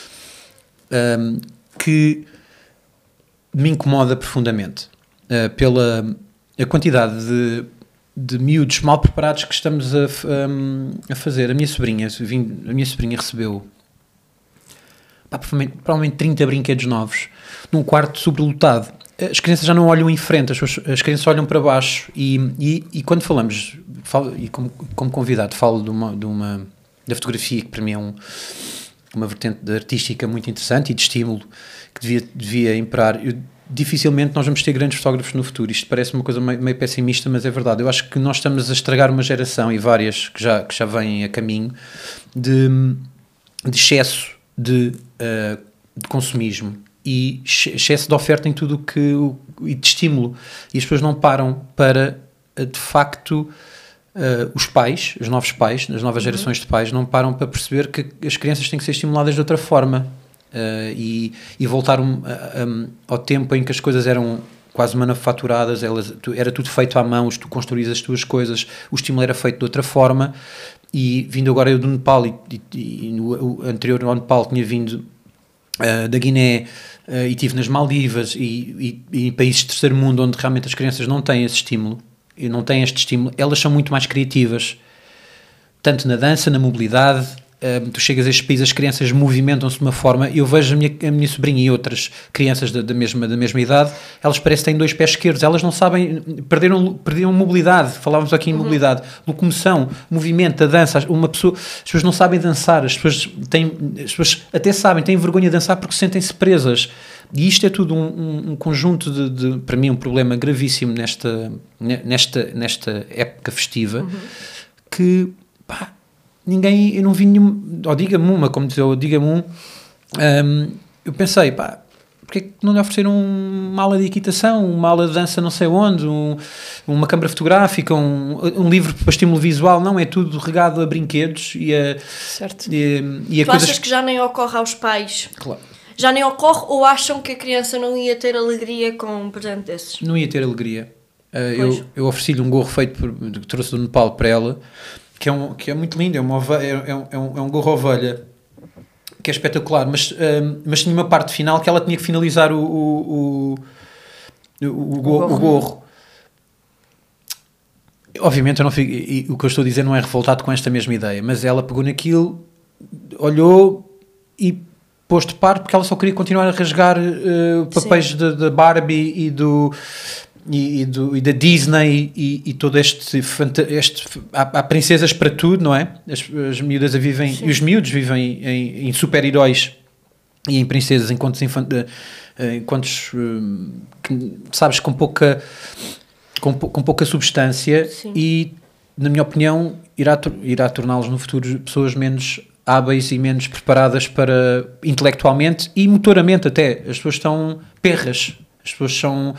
Speaker 3: um, que me incomoda profundamente uh, pela a quantidade de, de miúdos mal preparados que estamos a, f- um, a fazer. A minha sobrinha, vim- a minha sobrinha recebeu pá, provavelmente, provavelmente trinta brinquedos novos num quarto sobrelotado. As crianças já não olham em frente, as, suas- as crianças olham para baixo e, e, e quando falamos, falo, e como, como convidado falo de uma, de uma da fotografia, que para mim é um, uma vertente de artística muito interessante e de estímulo que devia, devia imperar. Eu, dificilmente nós vamos ter grandes fotógrafos no futuro. Isto parece uma coisa meio, meio pessimista, mas é verdade. Eu acho que nós estamos a estragar uma geração, e várias que já, que já vêm a caminho, de, de excesso de, uh, de consumismo e excesso de oferta em tudo o que o, e de estímulo, e as pessoas não param para uh, de facto uh, os pais, os novos pais, as novas
Speaker 1: Uhum.
Speaker 3: gerações de pais não param para perceber que as crianças têm que ser estimuladas de outra forma, uh, e, e voltar um, a- um, ao tempo em que as coisas eram quase manufaturadas, elas, tu, era tudo feito à mão, tu construís as tuas coisas, o estímulo era feito de outra forma. E vindo agora eu do Nepal e, e, e no o anterior ao Nepal tinha vindo uh, da Guiné, uh, e estive nas Maldivas e, e, e em países de terceiro mundo onde realmente as crianças não têm esse estímulo e não têm este estímulo, elas são muito mais criativas, tanto na dança, na mobilidade. Uh, tu chegas a estes países, as crianças movimentam-se de uma forma. Eu vejo a minha, a minha sobrinha e outras crianças da, da, mesma, da mesma idade, elas parecem que têm dois pés esquerdos, elas não sabem, perderam, perderam mobilidade. Falávamos aqui em mobilidade, locomoção, movimento, a dança. Uma pessoa, as pessoas não sabem dançar, as pessoas, têm, as pessoas até sabem, têm vergonha de dançar porque sentem-se presas. E isto é tudo um, um, um conjunto de, de, para mim, um problema gravíssimo nesta, nesta, nesta época festiva, que, pá, ninguém, eu não vi nenhum, ou diga-me uma, como diz eu, diga-me um, um, eu pensei, pá, porque é que não lhe ofereceram uma aula de equitação, uma aula de dança não sei onde, um, uma câmara fotográfica, um, um livro para estímulo visual? Não, é tudo regado a brinquedos e a,
Speaker 2: Certo.
Speaker 3: e, e a
Speaker 1: tu
Speaker 3: coisas...
Speaker 1: achas que já nem ocorre aos pais?
Speaker 3: Claro.
Speaker 1: Já nem ocorre ou acham que a criança não ia ter alegria com um presente desses?
Speaker 3: Não ia ter alegria. Uh, eu eu ofereci-lhe um gorro feito por, que trouxe do Nepal para ela, que é, um, que é muito lindo, é, uma ovelha, é, é, um, é um gorro ovelha, que é espetacular, mas, um, mas tinha uma parte final que ela tinha que finalizar o, o, o, o, o, gorro. o gorro. Obviamente eu não fico, e, e o que eu estou a dizer não é revoltado com esta mesma ideia, mas ela pegou naquilo, olhou e pôs de par, porque ela só queria continuar a rasgar uh, papéis da Barbie e do... e, e, do, e da Disney e, e todo este, fanta- este há, há princesas para tudo, não é? As, as miúdas a vivem, e os miúdos vivem em, em super-heróis e em princesas, enquanto, infan- enquanto que, sabes, com pouca, com, pou- com pouca substância.
Speaker 1: Sim.
Speaker 3: E, na minha opinião, irá, tor- irá torná-los no futuro pessoas menos hábeis e menos preparadas para, intelectualmente e motoramente até. As pessoas estão perras. As pessoas são,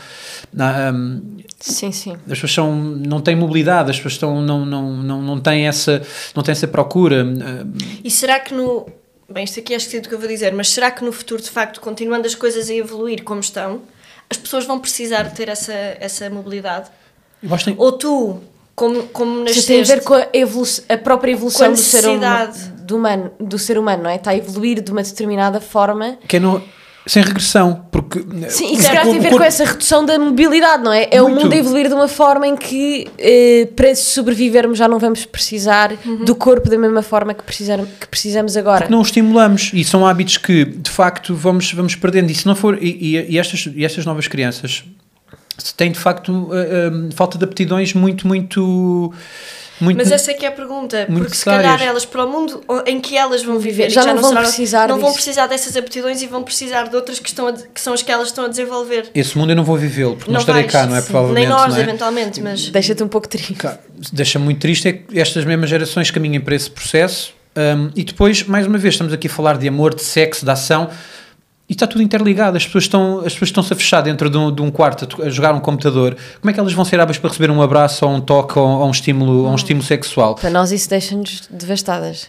Speaker 3: um,
Speaker 2: Sim, sim.
Speaker 3: as pessoas são, não têm mobilidade, as pessoas estão, não, não, não, não, têm essa, não têm essa procura.
Speaker 1: E será que no... Bem, isto aqui é esquisito o que eu vou dizer, mas será que no futuro, de facto, continuando as coisas a evoluir como estão, as pessoas vão precisar de ter essa, essa mobilidade?
Speaker 3: Eu acho que tem-
Speaker 1: Ou tu, como, como
Speaker 2: Isso tem a
Speaker 1: nasceste...
Speaker 2: ver com a, evolu- a própria evolução
Speaker 1: Com a
Speaker 2: do ser, hum-
Speaker 1: necessidade.
Speaker 2: do, humano, do ser humano, não é? Está a evoluir de uma determinada forma.
Speaker 3: que é no, sem regressão, porque
Speaker 2: Sim,
Speaker 3: o
Speaker 2: e se calhar
Speaker 3: corpo-
Speaker 2: tem a ver
Speaker 3: o corpo-
Speaker 2: com essa redução da mobilidade, não é? É o
Speaker 3: Muito.
Speaker 2: mundo a evoluir de uma forma em que eh, para sobrevivermos já não vamos precisar do corpo da mesma forma que, precisar, que precisamos agora.
Speaker 3: não os estimulamos e são hábitos que de facto vamos, vamos perdendo. E se não for, e, e, e estas, e estas novas crianças têm de facto uh, um, falta de aptidões muito, muito, muito.
Speaker 1: Mas essa é que é a pergunta,
Speaker 3: muito
Speaker 1: porque se calhar
Speaker 3: necessárias.
Speaker 1: elas, para o mundo em que elas vão viver,
Speaker 2: Já
Speaker 1: e que
Speaker 2: não vão
Speaker 1: será-
Speaker 2: precisar
Speaker 1: não vão
Speaker 2: disso.
Speaker 1: precisar dessas aptidões e vão precisar de outras que, estão a de- que são as que elas estão a desenvolver.
Speaker 3: Esse mundo eu não vou vivê-lo, porque não, estarei
Speaker 1: vais,
Speaker 3: cá, não é?
Speaker 1: sim.
Speaker 3: Provavelmente.
Speaker 1: Nem nós,
Speaker 3: não é?
Speaker 1: eventualmente, mas...
Speaker 2: Deixa-te um pouco triste.
Speaker 3: Claro, deixa-me muito triste é que estas mesmas gerações caminhem para esse processo. Um, e depois, mais uma vez, estamos aqui a falar de amor, de sexo, de ação, e está tudo interligado. As pessoas estão, as pessoas estão-se a fechar dentro de um, de um quarto a, to- a jogar um computador. Como é que elas vão ser hábeis para receber um abraço ou um toque ou, ou um estímulo, ou um estímulo sexual?
Speaker 2: Para nós isso deixa-nos devastadas.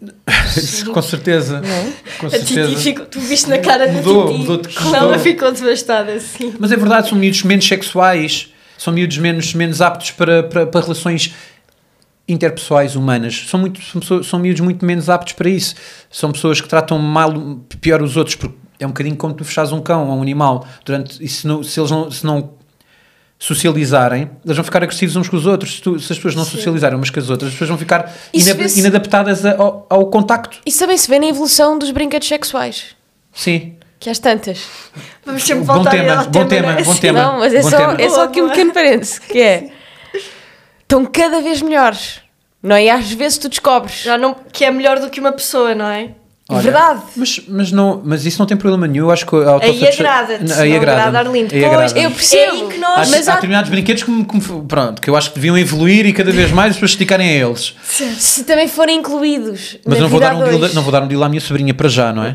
Speaker 3: Com certeza. Com
Speaker 1: A Titi
Speaker 3: certeza.
Speaker 1: ficou, tu viste na cara
Speaker 3: Mudou,
Speaker 1: da Titi,
Speaker 3: mudou de-
Speaker 1: como ela
Speaker 3: mudou.
Speaker 1: ficou devastada assim.
Speaker 3: Mas é verdade, são miúdos menos sexuais, são miúdos menos, menos aptos para, para, para relações interpessoais humanas. São, muito, são, pessoas- são miúdos muito menos aptos para isso. São pessoas que tratam mal, pior os outros, porque é um bocadinho como tu fechares um cão ou um animal. Durante, e se, não, se eles não, se não socializarem, eles vão ficar agressivos uns com os outros. Se, tu- se as pessoas não socializarem umas com as outras, as pessoas vão ficar
Speaker 2: Isso
Speaker 3: inab-
Speaker 2: vê-se-
Speaker 3: inadaptadas a- ao, ao contacto.
Speaker 2: Isso também se vê na evolução dos brinquedos sexuais.
Speaker 3: Sim.
Speaker 2: Que às tantas.
Speaker 1: Vamos sempre
Speaker 3: Bom
Speaker 1: voltar
Speaker 3: tema,
Speaker 1: ao
Speaker 3: bom
Speaker 1: tema,
Speaker 3: tema,
Speaker 1: não é?
Speaker 3: bom
Speaker 1: Sim.
Speaker 3: tema.
Speaker 2: Não, mas é
Speaker 3: Bom
Speaker 2: só,
Speaker 3: tema.
Speaker 2: é só aqui um
Speaker 1: Boa,
Speaker 2: pequeno parênteses, que é... Estão cada vez melhores. Não é? E às vezes tu descobres.
Speaker 1: Já não, que é melhor do que uma pessoa, não é?
Speaker 3: Olha,
Speaker 2: Verdade.
Speaker 3: Mas, mas, não, mas isso não tem problema nenhum. Eu acho que a
Speaker 1: Aí
Speaker 3: autossatisfa-
Speaker 1: agrada-te,
Speaker 3: Não,
Speaker 1: não
Speaker 3: aí agrada.
Speaker 1: agrada, Arlindo.
Speaker 3: Aí
Speaker 1: Pois,
Speaker 3: agrada.
Speaker 2: Eu percebo.
Speaker 1: É aí que nós-
Speaker 3: Há,
Speaker 2: Mas
Speaker 3: há
Speaker 2: há-
Speaker 3: determinados brinquedos que, me- que me- pronto, que eu acho que deviam evoluir e cada vez mais as pessoas se dedicarem a eles.
Speaker 2: Se também forem incluídos
Speaker 3: Mas
Speaker 2: na
Speaker 3: não vou,
Speaker 2: vida
Speaker 3: dar um
Speaker 2: a dois.
Speaker 3: deal, não vou dar um deal à minha sobrinha para já, não é?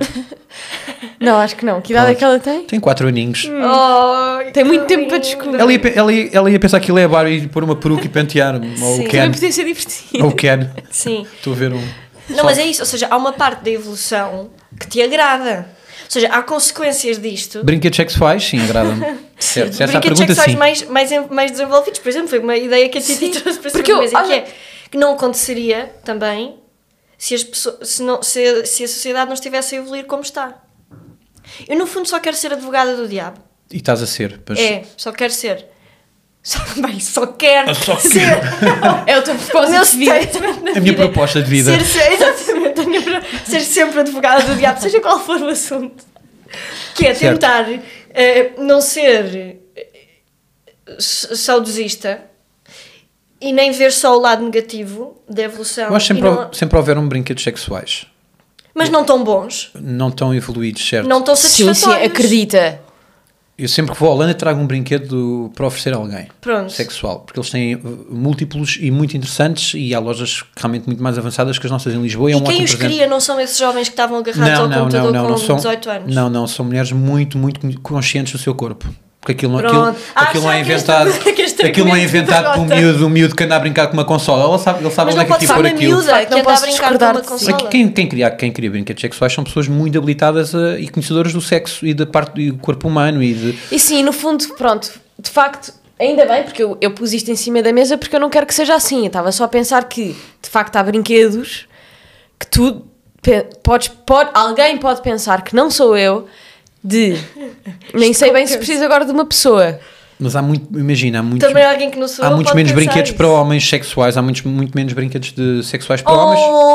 Speaker 2: Não, acho que não. Que idade é que ela tem?
Speaker 3: Tem quatro aninhos.
Speaker 1: Oh,
Speaker 2: Tem muito
Speaker 1: que
Speaker 2: tempo para
Speaker 1: lindo.
Speaker 2: descobrir.
Speaker 3: Ela ia, pe- ela, ia, ela ia pensar que ele é a Barbie e pôr uma peruca e pentear. Ou o
Speaker 1: Sim.
Speaker 3: Ken.
Speaker 2: Também podia ser divertido.
Speaker 3: Ou o Ken.
Speaker 1: Sim.
Speaker 3: Estou a ver um.
Speaker 1: Não, mas é isso, ou seja, há uma parte da evolução que te agrada. Ou seja, há consequências disto.
Speaker 3: Brinquedos sexuais, sim, agrada-me. Certo, se essa é a
Speaker 1: Brinquedos
Speaker 3: pergunta,
Speaker 1: sexuais
Speaker 3: sim.
Speaker 1: mais, mais, em- mais desenvolvidos, por exemplo, foi uma ideia que a Titi
Speaker 2: Sim.
Speaker 1: trouxe para cima
Speaker 2: Porque
Speaker 1: da
Speaker 2: eu-
Speaker 1: mesa, que
Speaker 2: olha-
Speaker 1: é que não aconteceria também se, as pessoas, se, não, se, a, se a sociedade não estivesse a evoluir como está. Eu, no fundo, só quero ser advogada do diabo.
Speaker 3: E estás a ser. Mas...
Speaker 1: É, só quero ser. Só, bem, só quero
Speaker 3: só
Speaker 1: ser.
Speaker 2: É o teu
Speaker 1: O meu
Speaker 2: propósito de vida.
Speaker 1: statement na
Speaker 3: A minha
Speaker 1: vida é
Speaker 3: proposta de vida.
Speaker 1: Ser, ser, exatamente, a minha pro- ser sempre advogada do diabo, seja qual for o assunto. Que é
Speaker 3: Certo.
Speaker 1: tentar eh, não ser eh, s- saudosista e nem ver só o lado negativo da evolução.
Speaker 3: Eu acho que
Speaker 1: e
Speaker 3: sempre,
Speaker 1: não-
Speaker 3: sempre houveram brinquedos sexuais.
Speaker 1: mas não tão bons,
Speaker 3: Não tão evoluídos, certo?
Speaker 1: não tão
Speaker 2: Sim, sim,
Speaker 1: satisfatórios.
Speaker 2: acredita.
Speaker 3: Eu sempre que vou à Holanda trago um brinquedo para oferecer a alguém.
Speaker 1: Pronto.
Speaker 3: Sexual. Porque eles têm uh, múltiplos e muito interessantes e há lojas realmente muito mais avançadas que as nossas em Lisboa. É
Speaker 1: E
Speaker 3: um
Speaker 1: quem
Speaker 3: ótimo
Speaker 1: os
Speaker 3: presente.
Speaker 1: cria não são esses jovens que estavam agarrados
Speaker 3: Não,
Speaker 1: ao
Speaker 3: não,
Speaker 1: computador
Speaker 3: não, não,
Speaker 1: com
Speaker 3: não são,
Speaker 1: dezoito anos.
Speaker 3: não, não, são mulheres muito, muito conscientes do seu corpo. Porque aquilo, aquilo,
Speaker 1: Pronto. Ah,
Speaker 3: aquilo não é
Speaker 1: já que este-
Speaker 3: inventado,
Speaker 1: que este
Speaker 3: aquilo não é
Speaker 1: argumento
Speaker 3: inventado por um
Speaker 1: derrota.
Speaker 3: miúdo, um miúdo que anda a brincar com uma consola. Ele sabe, ele sabe
Speaker 1: Mas
Speaker 3: onde
Speaker 1: não
Speaker 3: é que
Speaker 1: pode
Speaker 3: aqui
Speaker 1: ser
Speaker 3: pôr
Speaker 1: uma
Speaker 3: aquilo.
Speaker 1: miúda que
Speaker 2: Não
Speaker 1: anda a
Speaker 2: posso
Speaker 1: brincar com
Speaker 2: discordar
Speaker 1: uma
Speaker 2: de ti.
Speaker 1: consola.
Speaker 3: Quem, quem, cria, quem cria brinquedos sexuais são pessoas muito habilitadas a- e conhecedoras do sexo e da parte do corpo humano e de...
Speaker 2: E sim, no fundo, pronto, de facto, ainda bem, porque eu, eu pus isto em cima da mesa porque eu não quero que seja assim. Eu estava só a pensar que, de facto, há brinquedos que tu pe- podes, pode, alguém pode pensar que não sou eu, de nem sei bem se preciso agora de uma pessoa.
Speaker 3: Mas há muito, imagina, há muitos,
Speaker 1: Também alguém que não sou
Speaker 3: há
Speaker 1: eu
Speaker 3: muitos
Speaker 1: pode
Speaker 3: menos
Speaker 1: pensar
Speaker 3: brinquedos
Speaker 1: isso.
Speaker 3: para homens sexuais, há muitos, muito menos brinquedos de sexuais para homens.
Speaker 1: Oh,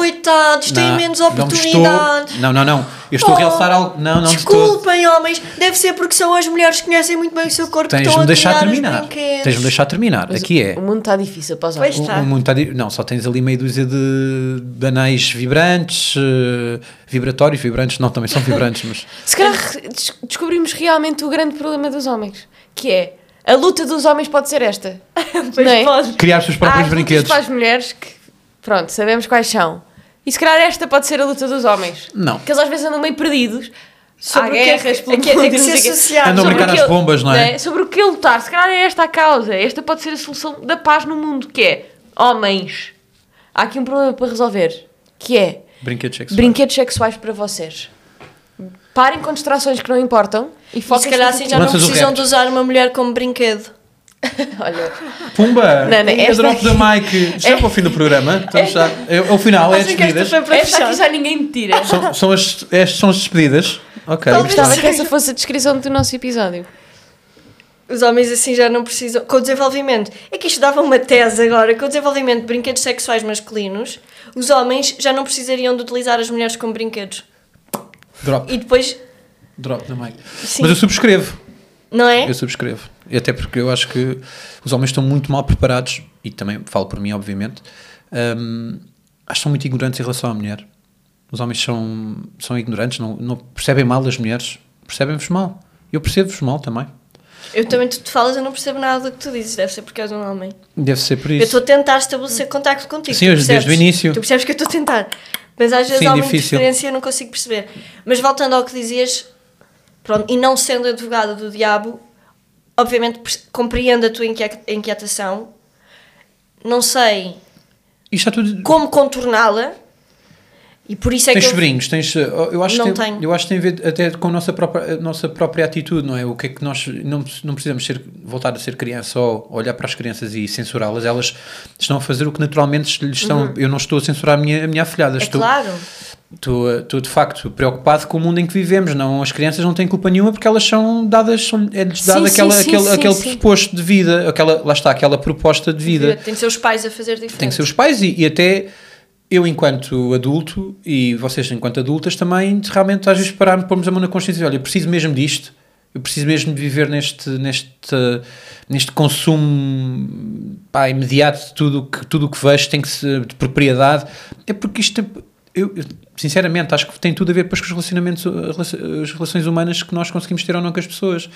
Speaker 1: coitados, têm
Speaker 3: Não,
Speaker 1: menos
Speaker 3: não me
Speaker 1: oportunidades.
Speaker 3: Estou, não, não, não. Eu estou
Speaker 1: Oh,
Speaker 3: a realçar algo. Não, não de todo.
Speaker 1: Desculpem, homens, deve ser porque são as mulheres que conhecem muito bem o seu corpo que estão
Speaker 3: Tens-me
Speaker 1: a
Speaker 3: deixar
Speaker 1: criar os
Speaker 3: terminar.
Speaker 1: brinquedos.
Speaker 3: Tens-me deixar terminar.
Speaker 2: Mas
Speaker 3: Aqui
Speaker 2: o,
Speaker 3: é.
Speaker 2: o mundo está difícil para os
Speaker 1: Pois
Speaker 2: homens.
Speaker 1: está.
Speaker 3: O, o mundo está di- não, só tens ali meia dúzia de, de anéis vibrantes, eh, vibratórios, vibrantes, não, também são vibrantes, mas
Speaker 2: Se calhar des- descobrimos realmente o grande problema dos homens, que é a luta dos homens pode ser esta.
Speaker 1: Pois
Speaker 2: não é?
Speaker 1: pode.
Speaker 3: criar os seus
Speaker 2: Há
Speaker 3: próprios
Speaker 2: as lutas
Speaker 3: brinquedos.
Speaker 2: para as mulheres que, pronto, sabemos quais são. E se calhar esta pode ser a luta dos homens.
Speaker 3: Não.
Speaker 2: Que eles às vezes andam meio perdidos.
Speaker 1: Sobre
Speaker 2: Há
Speaker 1: o que é
Speaker 2: guerras
Speaker 1: que-
Speaker 2: pelo
Speaker 1: é que- é
Speaker 2: mundo
Speaker 1: que
Speaker 2: e não
Speaker 1: se
Speaker 2: sei o quê.
Speaker 1: associar.
Speaker 3: Andam a
Speaker 2: Sobre
Speaker 3: brincar
Speaker 2: o
Speaker 3: às
Speaker 2: que-
Speaker 3: bombas, não é?
Speaker 2: Sobre o que lutar. Se calhar é esta a causa. Esta pode ser a solução da paz no mundo, que é homens. Há aqui um problema para resolver, que é
Speaker 3: Brinquedos sexuais.
Speaker 2: brinquedos sexuais para vocês. Parem com distrações que não importam e
Speaker 1: E se
Speaker 2: foquem
Speaker 1: calhar assim já não
Speaker 3: Lanças o
Speaker 1: precisam
Speaker 3: repto.
Speaker 1: de usar uma mulher como brinquedo.
Speaker 2: Olha,
Speaker 3: Pumba!
Speaker 2: Não, não,
Speaker 3: Ainda
Speaker 2: esta
Speaker 3: drop
Speaker 2: aqui-
Speaker 3: da Mike. Já é para o fim do programa. Estamos já, é, é o final, é as
Speaker 1: Acham que esta
Speaker 3: despedidas.
Speaker 1: foi para
Speaker 2: esta aqui
Speaker 1: fechar?
Speaker 2: já ninguém me tira.
Speaker 3: São, são, as, é- são as despedidas. Ok.
Speaker 1: Talvez
Speaker 2: Gostava
Speaker 1: Sim.
Speaker 2: que essa fosse a descrição do nosso episódio.
Speaker 1: Os homens assim já não precisam. Com o desenvolvimento. É que isto dava uma tese agora. Com o desenvolvimento de brinquedos sexuais masculinos, os homens já não precisariam de utilizar as mulheres como brinquedos.
Speaker 3: Drop.
Speaker 1: E depois.
Speaker 3: Drop da Mike.
Speaker 1: Sim.
Speaker 3: Mas eu subscrevo.
Speaker 1: Não é?
Speaker 3: Eu subscrevo. E até porque eu acho que os homens estão muito mal preparados, e também falo por mim, obviamente, hum, acho que são muito ignorantes em relação à mulher. Os homens são, são ignorantes, não, não percebem mal as mulheres, percebem-vos mal. Eu percebo-vos mal também.
Speaker 1: Eu também, tu te falas, eu não percebo nada do que tu dizes. Deve ser porque és um homem.
Speaker 3: Deve ser por
Speaker 1: Eu
Speaker 3: isso.
Speaker 1: estou a tentar estabelecer contacto contigo.
Speaker 3: Sim,
Speaker 1: tu
Speaker 3: desde
Speaker 1: percebes?
Speaker 3: o início.
Speaker 1: Tu percebes que eu estou a tentar. Mas às vezes
Speaker 3: Sim,
Speaker 1: há uma
Speaker 3: difícil.
Speaker 1: interferência e eu não consigo perceber. Mas voltando ao que dizias, pronto, e não sendo advogada do diabo, obviamente pers- compreendo a tua inquieta- inquietação. Não sei
Speaker 3: Isto está tudo...
Speaker 1: como contorná-la. E por isso é
Speaker 3: Tens
Speaker 1: que eu...
Speaker 3: sobrinhos, tens, eu acho
Speaker 1: Não
Speaker 3: que tem,
Speaker 1: tenho.
Speaker 3: eu acho que tem a ver até com a nossa própria, a nossa própria atitude, não é? O que é que nós não, não precisamos ser, voltar a ser criança ou olhar para as crianças e censurá-las, elas estão a fazer o que naturalmente lhes estão. Eu não estou a censurar a minha, a minha afilhada,
Speaker 1: É
Speaker 3: estou,
Speaker 1: claro.
Speaker 3: estou, estou de facto preocupado com o mundo em que vivemos. Não, as crianças não têm culpa nenhuma porque elas são dadas, são, é-lhes dado
Speaker 2: Sim,
Speaker 3: aquela,
Speaker 2: sim, sim,
Speaker 3: aquele,
Speaker 2: sim,
Speaker 3: aquele
Speaker 2: sim.
Speaker 3: pressuposto de vida, aquela, lá está, aquela proposta de vida.
Speaker 1: Tem que ser os pais a fazer diferente.
Speaker 3: Tem que ser os pais e, e até eu enquanto adulto e vocês enquanto adultas também realmente às vezes pararmos, pormos a mão na consciência e dizer, olha, eu preciso mesmo disto, eu preciso mesmo de viver neste, neste, neste consumo pá, imediato de tudo que, tudo o que vejo, tem que ser de propriedade, é porque isto é, eu, eu, sinceramente acho que tem tudo a ver depois com os relacionamentos, as relações humanas que nós conseguimos ter ou não com as pessoas,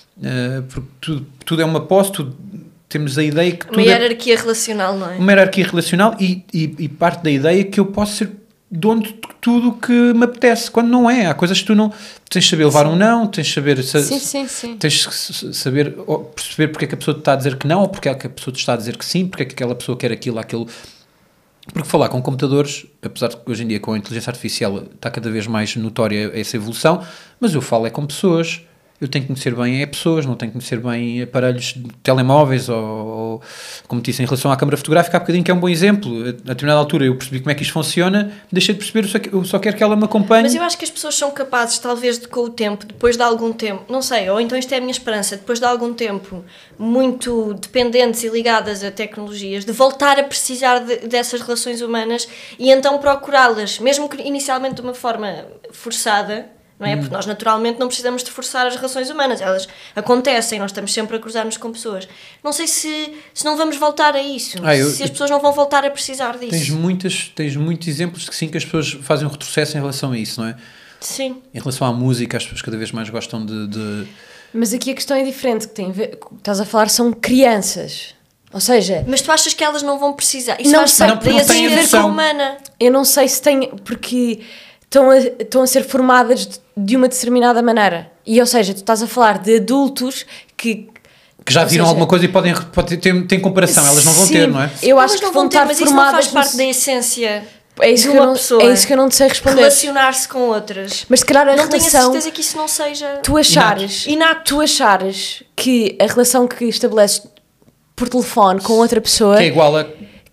Speaker 3: uh, porque tudo, tudo é uma posse, tudo, temos a ideia que tudo
Speaker 1: Uma
Speaker 3: é
Speaker 1: hierarquia relacional, não é?
Speaker 3: uma hierarquia relacional e, e, e parte da ideia que eu posso ser dono de tudo o que me apetece, quando não é. Há coisas que tu não... Tens de saber levar um não, tens de saber... Sa,
Speaker 2: Sim, sim, sim.
Speaker 3: Tens de saber ou perceber porque é que a pessoa te está a dizer que não ou porque é que a pessoa te está a dizer que sim, porque é que aquela pessoa quer aquilo, aquilo... Porque falar com computadores, apesar de que hoje em dia com a inteligência artificial está cada vez mais notória essa evolução, mas eu falo é com pessoas... Eu tenho que conhecer bem é pessoas, não tenho que conhecer bem aparelhos de telemóveis ou, ou, como te disse, em relação à câmara fotográfica, há bocadinho que é um bom exemplo. A determinada altura eu percebi como é que isto funciona, deixei de perceber, eu só, eu só quero que ela me acompanhe.
Speaker 1: Mas eu acho que as pessoas são capazes, talvez de, com o tempo, depois de algum tempo, não sei, ou então isto é a minha esperança, depois de algum tempo muito dependentes e ligadas a tecnologias, de voltar a precisar de, dessas relações humanas e então procurá-las, mesmo que inicialmente de uma forma forçada, não é? Porque nós naturalmente não precisamos de forçar as relações humanas, elas acontecem, nós estamos sempre a cruzar-nos com pessoas. Não sei se, se não vamos voltar a isso,
Speaker 3: Ah, eu-
Speaker 1: se as pessoas não vão voltar a precisar disso.
Speaker 3: Tens, muitas, tens muitos exemplos de que sim, que as pessoas fazem um retrocesso em relação a isso, não é?
Speaker 1: Sim.
Speaker 3: Em relação à música, as pessoas cada vez mais gostam de... de...
Speaker 2: Mas aqui a questão é diferente, que tem a ver, o que estás a falar são crianças. Ou seja,
Speaker 1: Mas tu achas que elas não vão precisar? Isso
Speaker 2: Não
Speaker 1: faz
Speaker 2: sei,
Speaker 1: parte
Speaker 3: não-
Speaker 1: da
Speaker 3: não têm a
Speaker 1: essência
Speaker 3: noção.
Speaker 1: humana.
Speaker 2: eu não sei se tem, porque estão a, estão a ser formadas de, de uma determinada maneira. E, ou seja, tu estás a falar de adultos que...
Speaker 3: Que já
Speaker 2: ou
Speaker 3: viram
Speaker 2: seja,
Speaker 3: alguma coisa e podem, podem ter, ter comparação, elas não vão
Speaker 2: sim,
Speaker 3: ter, não é?
Speaker 2: Eu
Speaker 1: Elas
Speaker 2: acho que
Speaker 1: não
Speaker 2: vão
Speaker 1: vão ter,
Speaker 2: estar
Speaker 1: mas isso não
Speaker 2: formadas...
Speaker 1: faz parte
Speaker 2: no-
Speaker 1: da essência
Speaker 2: é, isso
Speaker 1: de
Speaker 2: que eu
Speaker 1: uma
Speaker 2: não,
Speaker 1: pessoa.
Speaker 2: é isso que eu não te sei responder.
Speaker 1: Relacionar-se com outras.
Speaker 2: Mas se calhar a
Speaker 1: Não tenho a
Speaker 2: relação...
Speaker 1: certeza que isso não seja...
Speaker 2: Tu achares,
Speaker 1: Inato.
Speaker 2: tu achares que a relação que estabeleces por telefone com outra pessoa
Speaker 3: Que é igual a...
Speaker 2: que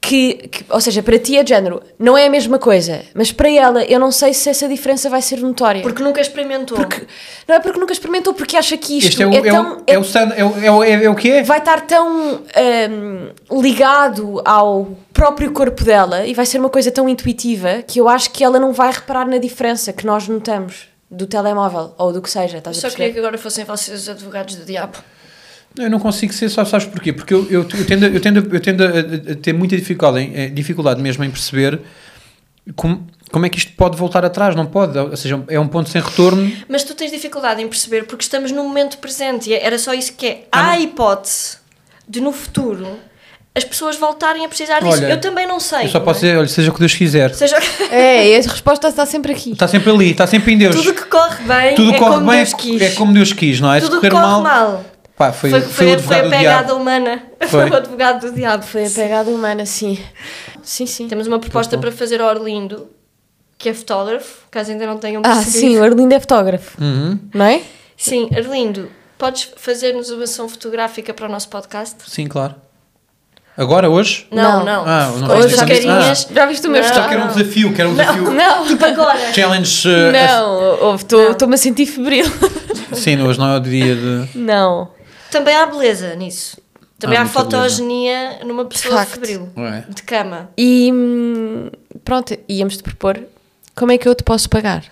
Speaker 2: que, que, ou seja, para ti é de género, não é a mesma coisa, mas para ela eu não sei se essa diferença vai ser notória.
Speaker 1: Porque nunca experimentou.
Speaker 2: Porque, não é porque nunca experimentou, porque acha que isto
Speaker 3: Este é o,
Speaker 2: é,
Speaker 3: é,
Speaker 2: tão...
Speaker 3: o, é, o stand, é, o, é, o, é, é o que é?
Speaker 2: vai estar tão hum, ligado ao próprio corpo dela e vai ser uma coisa tão intuitiva que eu acho que ela não vai reparar na diferença que nós notamos do telemóvel ou do que seja, estás a
Speaker 1: Só
Speaker 2: perceber?
Speaker 1: queria que agora fossem vocês os advogados do diabo.
Speaker 3: Eu não consigo ser, só sabes porquê? Porque eu, eu, eu tendo, eu tendo, eu tendo a, a ter muita dificuldade, em, dificuldade mesmo em perceber como, como é que isto pode voltar atrás, não pode, ou seja, é um ponto sem retorno.
Speaker 1: Mas tu tens dificuldade em perceber porque estamos no momento presente e era só isso que é.
Speaker 3: Ah,
Speaker 1: Há
Speaker 3: não.
Speaker 1: a hipótese de no futuro as pessoas voltarem a precisar disso.
Speaker 3: Olha,
Speaker 1: eu também não sei.
Speaker 3: Eu só
Speaker 1: não
Speaker 3: posso
Speaker 1: é?
Speaker 3: dizer, olha, seja o que Deus quiser.
Speaker 1: Seja...
Speaker 2: É, a resposta está sempre aqui.
Speaker 3: Está sempre ali, está sempre em Deus.
Speaker 1: Tudo que corre bem
Speaker 3: Tudo
Speaker 1: é
Speaker 3: corre
Speaker 1: como
Speaker 3: bem,
Speaker 1: Deus
Speaker 3: é,
Speaker 1: quis.
Speaker 3: é como Deus quis, não é?
Speaker 1: Tudo
Speaker 3: Se
Speaker 1: que
Speaker 3: correr
Speaker 1: corre
Speaker 3: mal,
Speaker 1: mal.
Speaker 3: Pá, foi,
Speaker 1: Foi,
Speaker 3: foi,
Speaker 1: foi,
Speaker 3: o
Speaker 1: foi
Speaker 3: advogado
Speaker 1: a
Speaker 3: do
Speaker 1: pegada
Speaker 3: diabo.
Speaker 1: humana.
Speaker 3: Foi.
Speaker 1: Foi o advogado do diabo.
Speaker 2: Foi a pegada humana, sim. Sim, sim.
Speaker 1: Temos uma proposta
Speaker 3: Tá bom.
Speaker 1: para fazer ao Orlindo, que é fotógrafo, caso ainda não tenham
Speaker 2: Ah,
Speaker 1: percebido.
Speaker 2: sim, o Arlindo é fotógrafo,
Speaker 3: Uhum.
Speaker 2: não é?
Speaker 1: Sim, Arlindo, podes fazer-nos uma sessão fotográfica para o nosso podcast?
Speaker 3: Sim, claro. Agora, hoje?
Speaker 1: Não,
Speaker 2: Não.
Speaker 1: não.
Speaker 3: Ah, não
Speaker 1: Com
Speaker 3: vais
Speaker 1: estas
Speaker 3: dizer isso?
Speaker 1: carinhas.
Speaker 2: Já viste o meu
Speaker 1: Não.
Speaker 3: Só que era um desafio, que era um desafio.
Speaker 2: Não,
Speaker 1: Tipo agora.
Speaker 3: Challenge. uh,
Speaker 2: não, estou-me a sentir febril.
Speaker 3: a- Sim, hoje não é o dia de.
Speaker 2: Não.
Speaker 1: Também há beleza nisso. Também
Speaker 3: Há
Speaker 1: há
Speaker 3: muita
Speaker 1: fotogenia numa pessoa
Speaker 2: facto.
Speaker 1: febril.
Speaker 3: Não é?
Speaker 1: De cama.
Speaker 2: E hum, pronto, íamos-te propor como é que eu te posso pagar?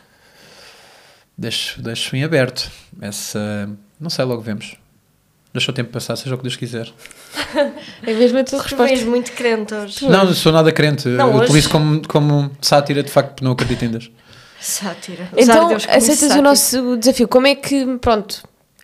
Speaker 3: Deixo, deixo em aberto. Essa. Não sei, logo vemos. Deixa o tempo passar, seja o que Deus quiser.
Speaker 2: É mesmo a tua
Speaker 1: Tu
Speaker 2: resposta.
Speaker 1: vês muito crente hoje.
Speaker 3: Não, não sou nada crente.
Speaker 1: Não,
Speaker 3: Eu
Speaker 1: hoje-
Speaker 3: utilizo como, como sátira, de facto, porque não acredito em Deus.
Speaker 1: Sátira. Usar
Speaker 2: Então,
Speaker 1: Deus como
Speaker 2: aceitas
Speaker 1: sátira.
Speaker 2: o nosso desafio? Como é que, pronto,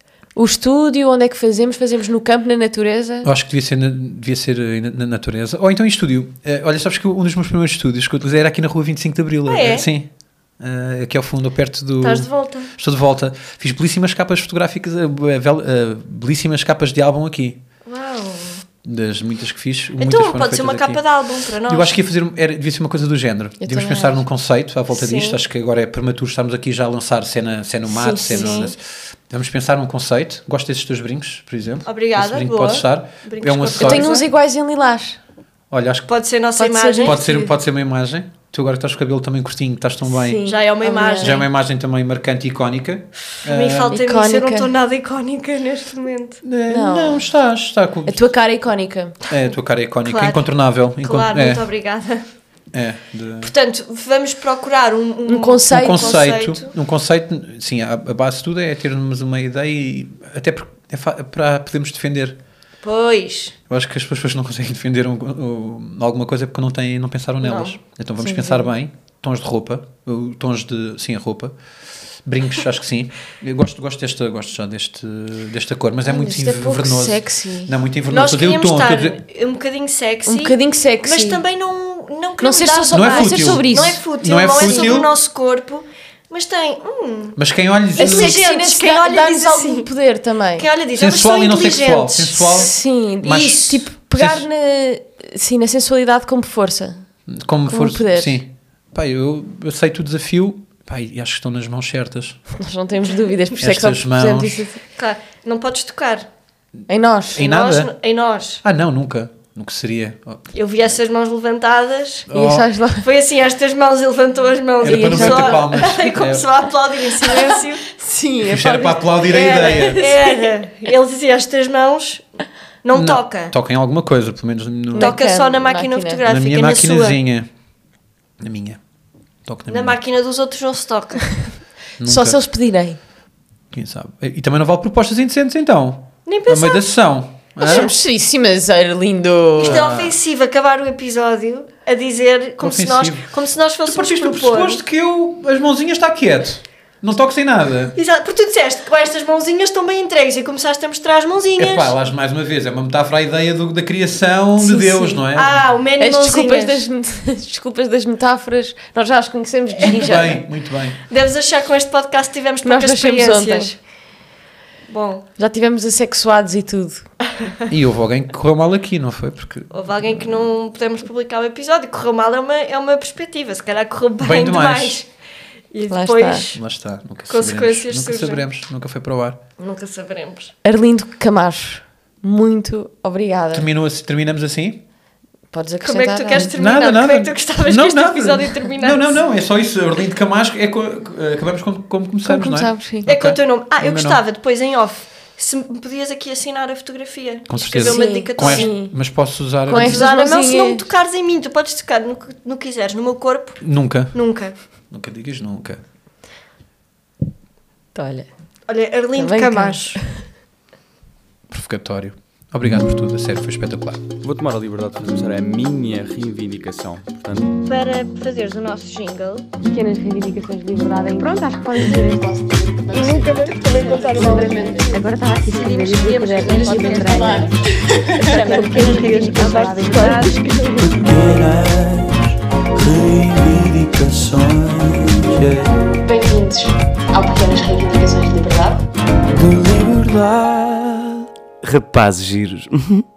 Speaker 2: o estúdio, onde é que fazemos? Fazemos no campo, na natureza?
Speaker 3: Eu acho que devia ser na, devia ser aí na, na natureza. Ou então em estúdio. Eh, olha, sabes que um dos meus primeiros estúdios que eu utilizei era aqui na rua vinte e cinco de Abril.
Speaker 1: Ah, é?
Speaker 3: Eh, Sim. Eh, aqui ao fundo, perto do.
Speaker 1: Estás de volta.
Speaker 3: Estou de volta. Fiz belíssimas capas fotográficas, eh, vel- eh, belíssimas capas de álbum aqui.
Speaker 1: Uau.
Speaker 3: Das muitas que fiz. muitas
Speaker 1: Então
Speaker 3: foram
Speaker 1: pode ser uma
Speaker 3: feitas
Speaker 1: capa
Speaker 3: aqui.
Speaker 1: de álbum para nós.
Speaker 3: Eu acho que ia fazer, era, devia ser uma coisa do género. Devíamos
Speaker 2: também
Speaker 3: pensar
Speaker 2: acho.
Speaker 3: num conceito à volta
Speaker 1: Sim.
Speaker 3: disto. Acho que agora é prematuro, estamos aqui já a lançar cena, cena no mato,
Speaker 2: Sim,
Speaker 3: cena.
Speaker 1: sim.
Speaker 3: Vamos pensar num conceito. Gosto desses teus brincos, por exemplo.
Speaker 1: Obrigada,
Speaker 3: Esse brinco
Speaker 1: boa.
Speaker 3: pode estar.
Speaker 1: Brincos
Speaker 3: É um
Speaker 1: com
Speaker 2: Eu
Speaker 3: acessório.
Speaker 2: tenho uns iguais em lilás.
Speaker 3: Olha, acho que
Speaker 1: Pode ser a nossa
Speaker 2: Pode ser
Speaker 1: imagem.
Speaker 3: pode ser, pode ser uma imagem. Tu agora que estás com o cabelo também curtinho, estás tão bem.
Speaker 2: Sim.
Speaker 1: Já é uma
Speaker 2: Aliás.
Speaker 1: imagem.
Speaker 3: Já é uma imagem também marcante e icónica.
Speaker 1: A mim
Speaker 3: Ah,
Speaker 1: falta-me isso, eu não
Speaker 2: icónica.
Speaker 1: estou nada icónica neste momento.
Speaker 3: eh,
Speaker 2: Não.
Speaker 3: não. estás. Está com,
Speaker 2: A tua cara é icónica.
Speaker 3: é, a tua cara é icónica,
Speaker 1: Claro.
Speaker 3: incontornável. Incon-
Speaker 1: Claro,
Speaker 3: é,
Speaker 1: muito obrigada.
Speaker 3: é, de-
Speaker 1: Portanto, vamos procurar um, um,
Speaker 2: Um conceito.
Speaker 3: um conceito,
Speaker 1: conceito.
Speaker 3: um conceito, sim, a, a base de tudo é termos uma ideia e até porque é fa- para podermos defender.
Speaker 1: Pois.
Speaker 3: Eu acho que as pessoas não conseguem defender um- um- alguma coisa porque não, têm, não pensaram nelas.
Speaker 1: Não.
Speaker 3: Então vamos
Speaker 2: Sim,
Speaker 3: pensar
Speaker 2: sim.
Speaker 3: bem. Tons de roupa, uh, tons de, sim, a roupa. Brincos, acho que sim. Eu gosto, gosto, desta, gosto já deste, desta cor, mas é
Speaker 2: Ai,
Speaker 3: muito
Speaker 2: isto é pouco
Speaker 3: invernoso.
Speaker 2: sexy.
Speaker 3: Não, muito invernoso.
Speaker 1: Nós
Speaker 3: Estou a dizer o
Speaker 1: queríamos
Speaker 3: tom,
Speaker 1: estar
Speaker 3: estou a dizer-
Speaker 1: um bocadinho sexy,
Speaker 2: Um bocadinho sexy.
Speaker 1: mas também não, não
Speaker 2: Não
Speaker 1: queremos
Speaker 2: ser
Speaker 1: dar
Speaker 2: só sobre,
Speaker 3: Não é
Speaker 2: não ser
Speaker 3: fútil.
Speaker 2: sobre isso.
Speaker 1: Não é fútil,
Speaker 3: Não
Speaker 1: não
Speaker 3: é
Speaker 1: é, sobre
Speaker 3: fútil.
Speaker 1: o nosso corpo, mas tem. Hum,
Speaker 3: Mas quem olha diz
Speaker 1: É
Speaker 2: A
Speaker 1: sexy.
Speaker 2: sexiness
Speaker 1: Quem
Speaker 2: dá-
Speaker 1: olha
Speaker 2: dá-nos
Speaker 1: diz
Speaker 2: algum
Speaker 1: assim.
Speaker 2: poder também.
Speaker 1: quem olha diz, elas
Speaker 3: sensual
Speaker 1: são
Speaker 3: e não sexual.
Speaker 1: inteligentes.
Speaker 3: Sensual,
Speaker 2: Sim,
Speaker 3: Mas-
Speaker 2: isso, tipo, pegar
Speaker 3: Sim.
Speaker 2: na, sim, na sensualidade como força.
Speaker 3: como,
Speaker 2: Como
Speaker 3: for,
Speaker 2: poder.
Speaker 3: sim. Pá, eu aceito o desafio. Pá, e acho que estão nas mãos certas.
Speaker 2: Nós não temos dúvidas, por isso é que só
Speaker 3: Estas
Speaker 2: pusemos
Speaker 3: mãos.
Speaker 2: isso assim.
Speaker 1: Claro, não podes tocar.
Speaker 2: Em nós.
Speaker 3: Em
Speaker 1: nós,
Speaker 3: nada?
Speaker 1: em nós.
Speaker 3: Ah, não, nunca. Nunca seria. Oh.
Speaker 1: Eu vi essas mãos levantadas.
Speaker 2: E achaste lá.
Speaker 1: Foi assim, estas mãos, ele levantou as mãos
Speaker 3: Era
Speaker 1: e
Speaker 3: para não
Speaker 1: começou
Speaker 3: bater
Speaker 1: a-
Speaker 3: palmas.
Speaker 1: e começou a aplaudir em silêncio.
Speaker 2: Sim,
Speaker 3: Isto era para aplaudir a
Speaker 1: Era,
Speaker 3: ideia.
Speaker 1: era. Ele dizia, estas mãos não, toca.
Speaker 3: Toca em alguma coisa, pelo menos no,
Speaker 1: Toca
Speaker 2: Na
Speaker 1: só na
Speaker 2: cama,
Speaker 1: máquina,
Speaker 2: máquina.
Speaker 1: fotográfica,
Speaker 3: na minha
Speaker 1: na sua.
Speaker 3: maquinazinha. Na minha. Toco na,
Speaker 1: Na
Speaker 3: minha.
Speaker 1: máquina dos outros não se toca.
Speaker 3: Nunca.
Speaker 2: Só se eles pedirem.
Speaker 3: Quem sabe? E também não vale propostas indecentes, então.
Speaker 1: Nem
Speaker 3: A meio
Speaker 1: pensar.
Speaker 3: da sessão.
Speaker 2: Nós
Speaker 3: Hã?
Speaker 2: somos seríssimas, Arlindo.
Speaker 1: Isto é ofensivo, acabar o episódio a dizer como se, nós,
Speaker 3: Ofensivo.
Speaker 1: como se nós
Speaker 3: Tu
Speaker 1: fôssemos
Speaker 3: partiste do
Speaker 1: propor.
Speaker 3: pressuposto que eu, as mãozinhas está quieto. Não toques em nada.
Speaker 1: Exato, porque tu disseste que com estas mãozinhas estão bem entregues e começaste a mostrar as mãozinhas.
Speaker 3: Epá, lá mais uma vez, é uma metáfora à ideia do- da criação de
Speaker 2: Sim,
Speaker 3: Deus,
Speaker 2: sim.
Speaker 3: não é?
Speaker 1: Ah, o Manny
Speaker 2: As desculpas
Speaker 1: mãozinhas.
Speaker 2: das, as desculpas das metáforas, nós já as conhecemos de
Speaker 3: Muito
Speaker 2: já.
Speaker 3: bem, muito bem.
Speaker 1: Deves achar que com este podcast tivemos
Speaker 2: Nós
Speaker 1: poucas
Speaker 2: nascemos
Speaker 1: experiências. Bom,
Speaker 2: Já tivemos assexuados e tudo.
Speaker 3: E houve alguém que correu mal aqui, não foi? Porque
Speaker 1: houve alguém que não pudemos publicar o episódio. Correu mal é uma, é uma perspectiva. Se calhar correu bem,
Speaker 3: Bem
Speaker 1: demais.
Speaker 3: demais.
Speaker 1: E
Speaker 2: Lá
Speaker 1: depois
Speaker 3: lá está, nunca
Speaker 1: Consequências
Speaker 3: saberemos. Nunca
Speaker 1: surgem.
Speaker 3: saberemos, nunca foi para o ar.
Speaker 1: nunca saberemos.
Speaker 2: Arlindo Camacho, muito obrigada.
Speaker 3: Terminou assim, terminamos assim?
Speaker 2: Podes
Speaker 1: Como é que
Speaker 2: acrescentar.
Speaker 1: tu queres terminar?
Speaker 3: Nada, nada.
Speaker 1: Como é que tu gostavas
Speaker 3: Não,
Speaker 1: que este
Speaker 3: nada.
Speaker 1: episódio terminasse?
Speaker 3: Não, não, não, é só isso. Arlindo Camacho, é co- acabamos como, como começamos,
Speaker 2: Como
Speaker 3: não é?
Speaker 2: começámos, sim.
Speaker 1: É com
Speaker 3: Ok.
Speaker 1: o teu nome. Ah,
Speaker 3: O
Speaker 1: eu
Speaker 3: meu
Speaker 1: gostava,
Speaker 3: nome.
Speaker 1: depois em off, se me podias aqui assinar a fotografia.
Speaker 3: Com
Speaker 1: Escrever
Speaker 3: certeza.
Speaker 1: uma
Speaker 2: Sim.
Speaker 3: Com
Speaker 1: dedicatória.
Speaker 3: este, mas posso usar...
Speaker 2: Com
Speaker 1: Podes
Speaker 2: estas
Speaker 1: usar a mão se não
Speaker 2: mãozinhas.
Speaker 1: me tocares em mim. Tu podes tocar no que no que quiseres. No meu corpo,
Speaker 3: Nunca.
Speaker 1: nunca.
Speaker 3: Nunca digas nunca.
Speaker 2: Olha,
Speaker 1: Olha, Arlindo
Speaker 2: Também
Speaker 1: Camacho.
Speaker 3: Provocatório. Obrigado por tudo, a sério, foi espetacular.
Speaker 4: Vou tomar a liberdade de fazer a minha reivindicação. Portanto,
Speaker 1: Para fazeres o nosso jingle.
Speaker 2: pequenas reivindicações de liberdade. Em... Pronto, acho que podem ser.
Speaker 6: E nunca mais também contar uma
Speaker 2: Agora estava aqui a escrever e
Speaker 6: Podemos falar.
Speaker 2: pequenas reivindicações de liberdade.
Speaker 5: Pequenas reivindicações, yeah,
Speaker 6: Bem-vindos ao Pequenas Reivindicações de Liberdade.
Speaker 5: de liberdade. Rapazes giros.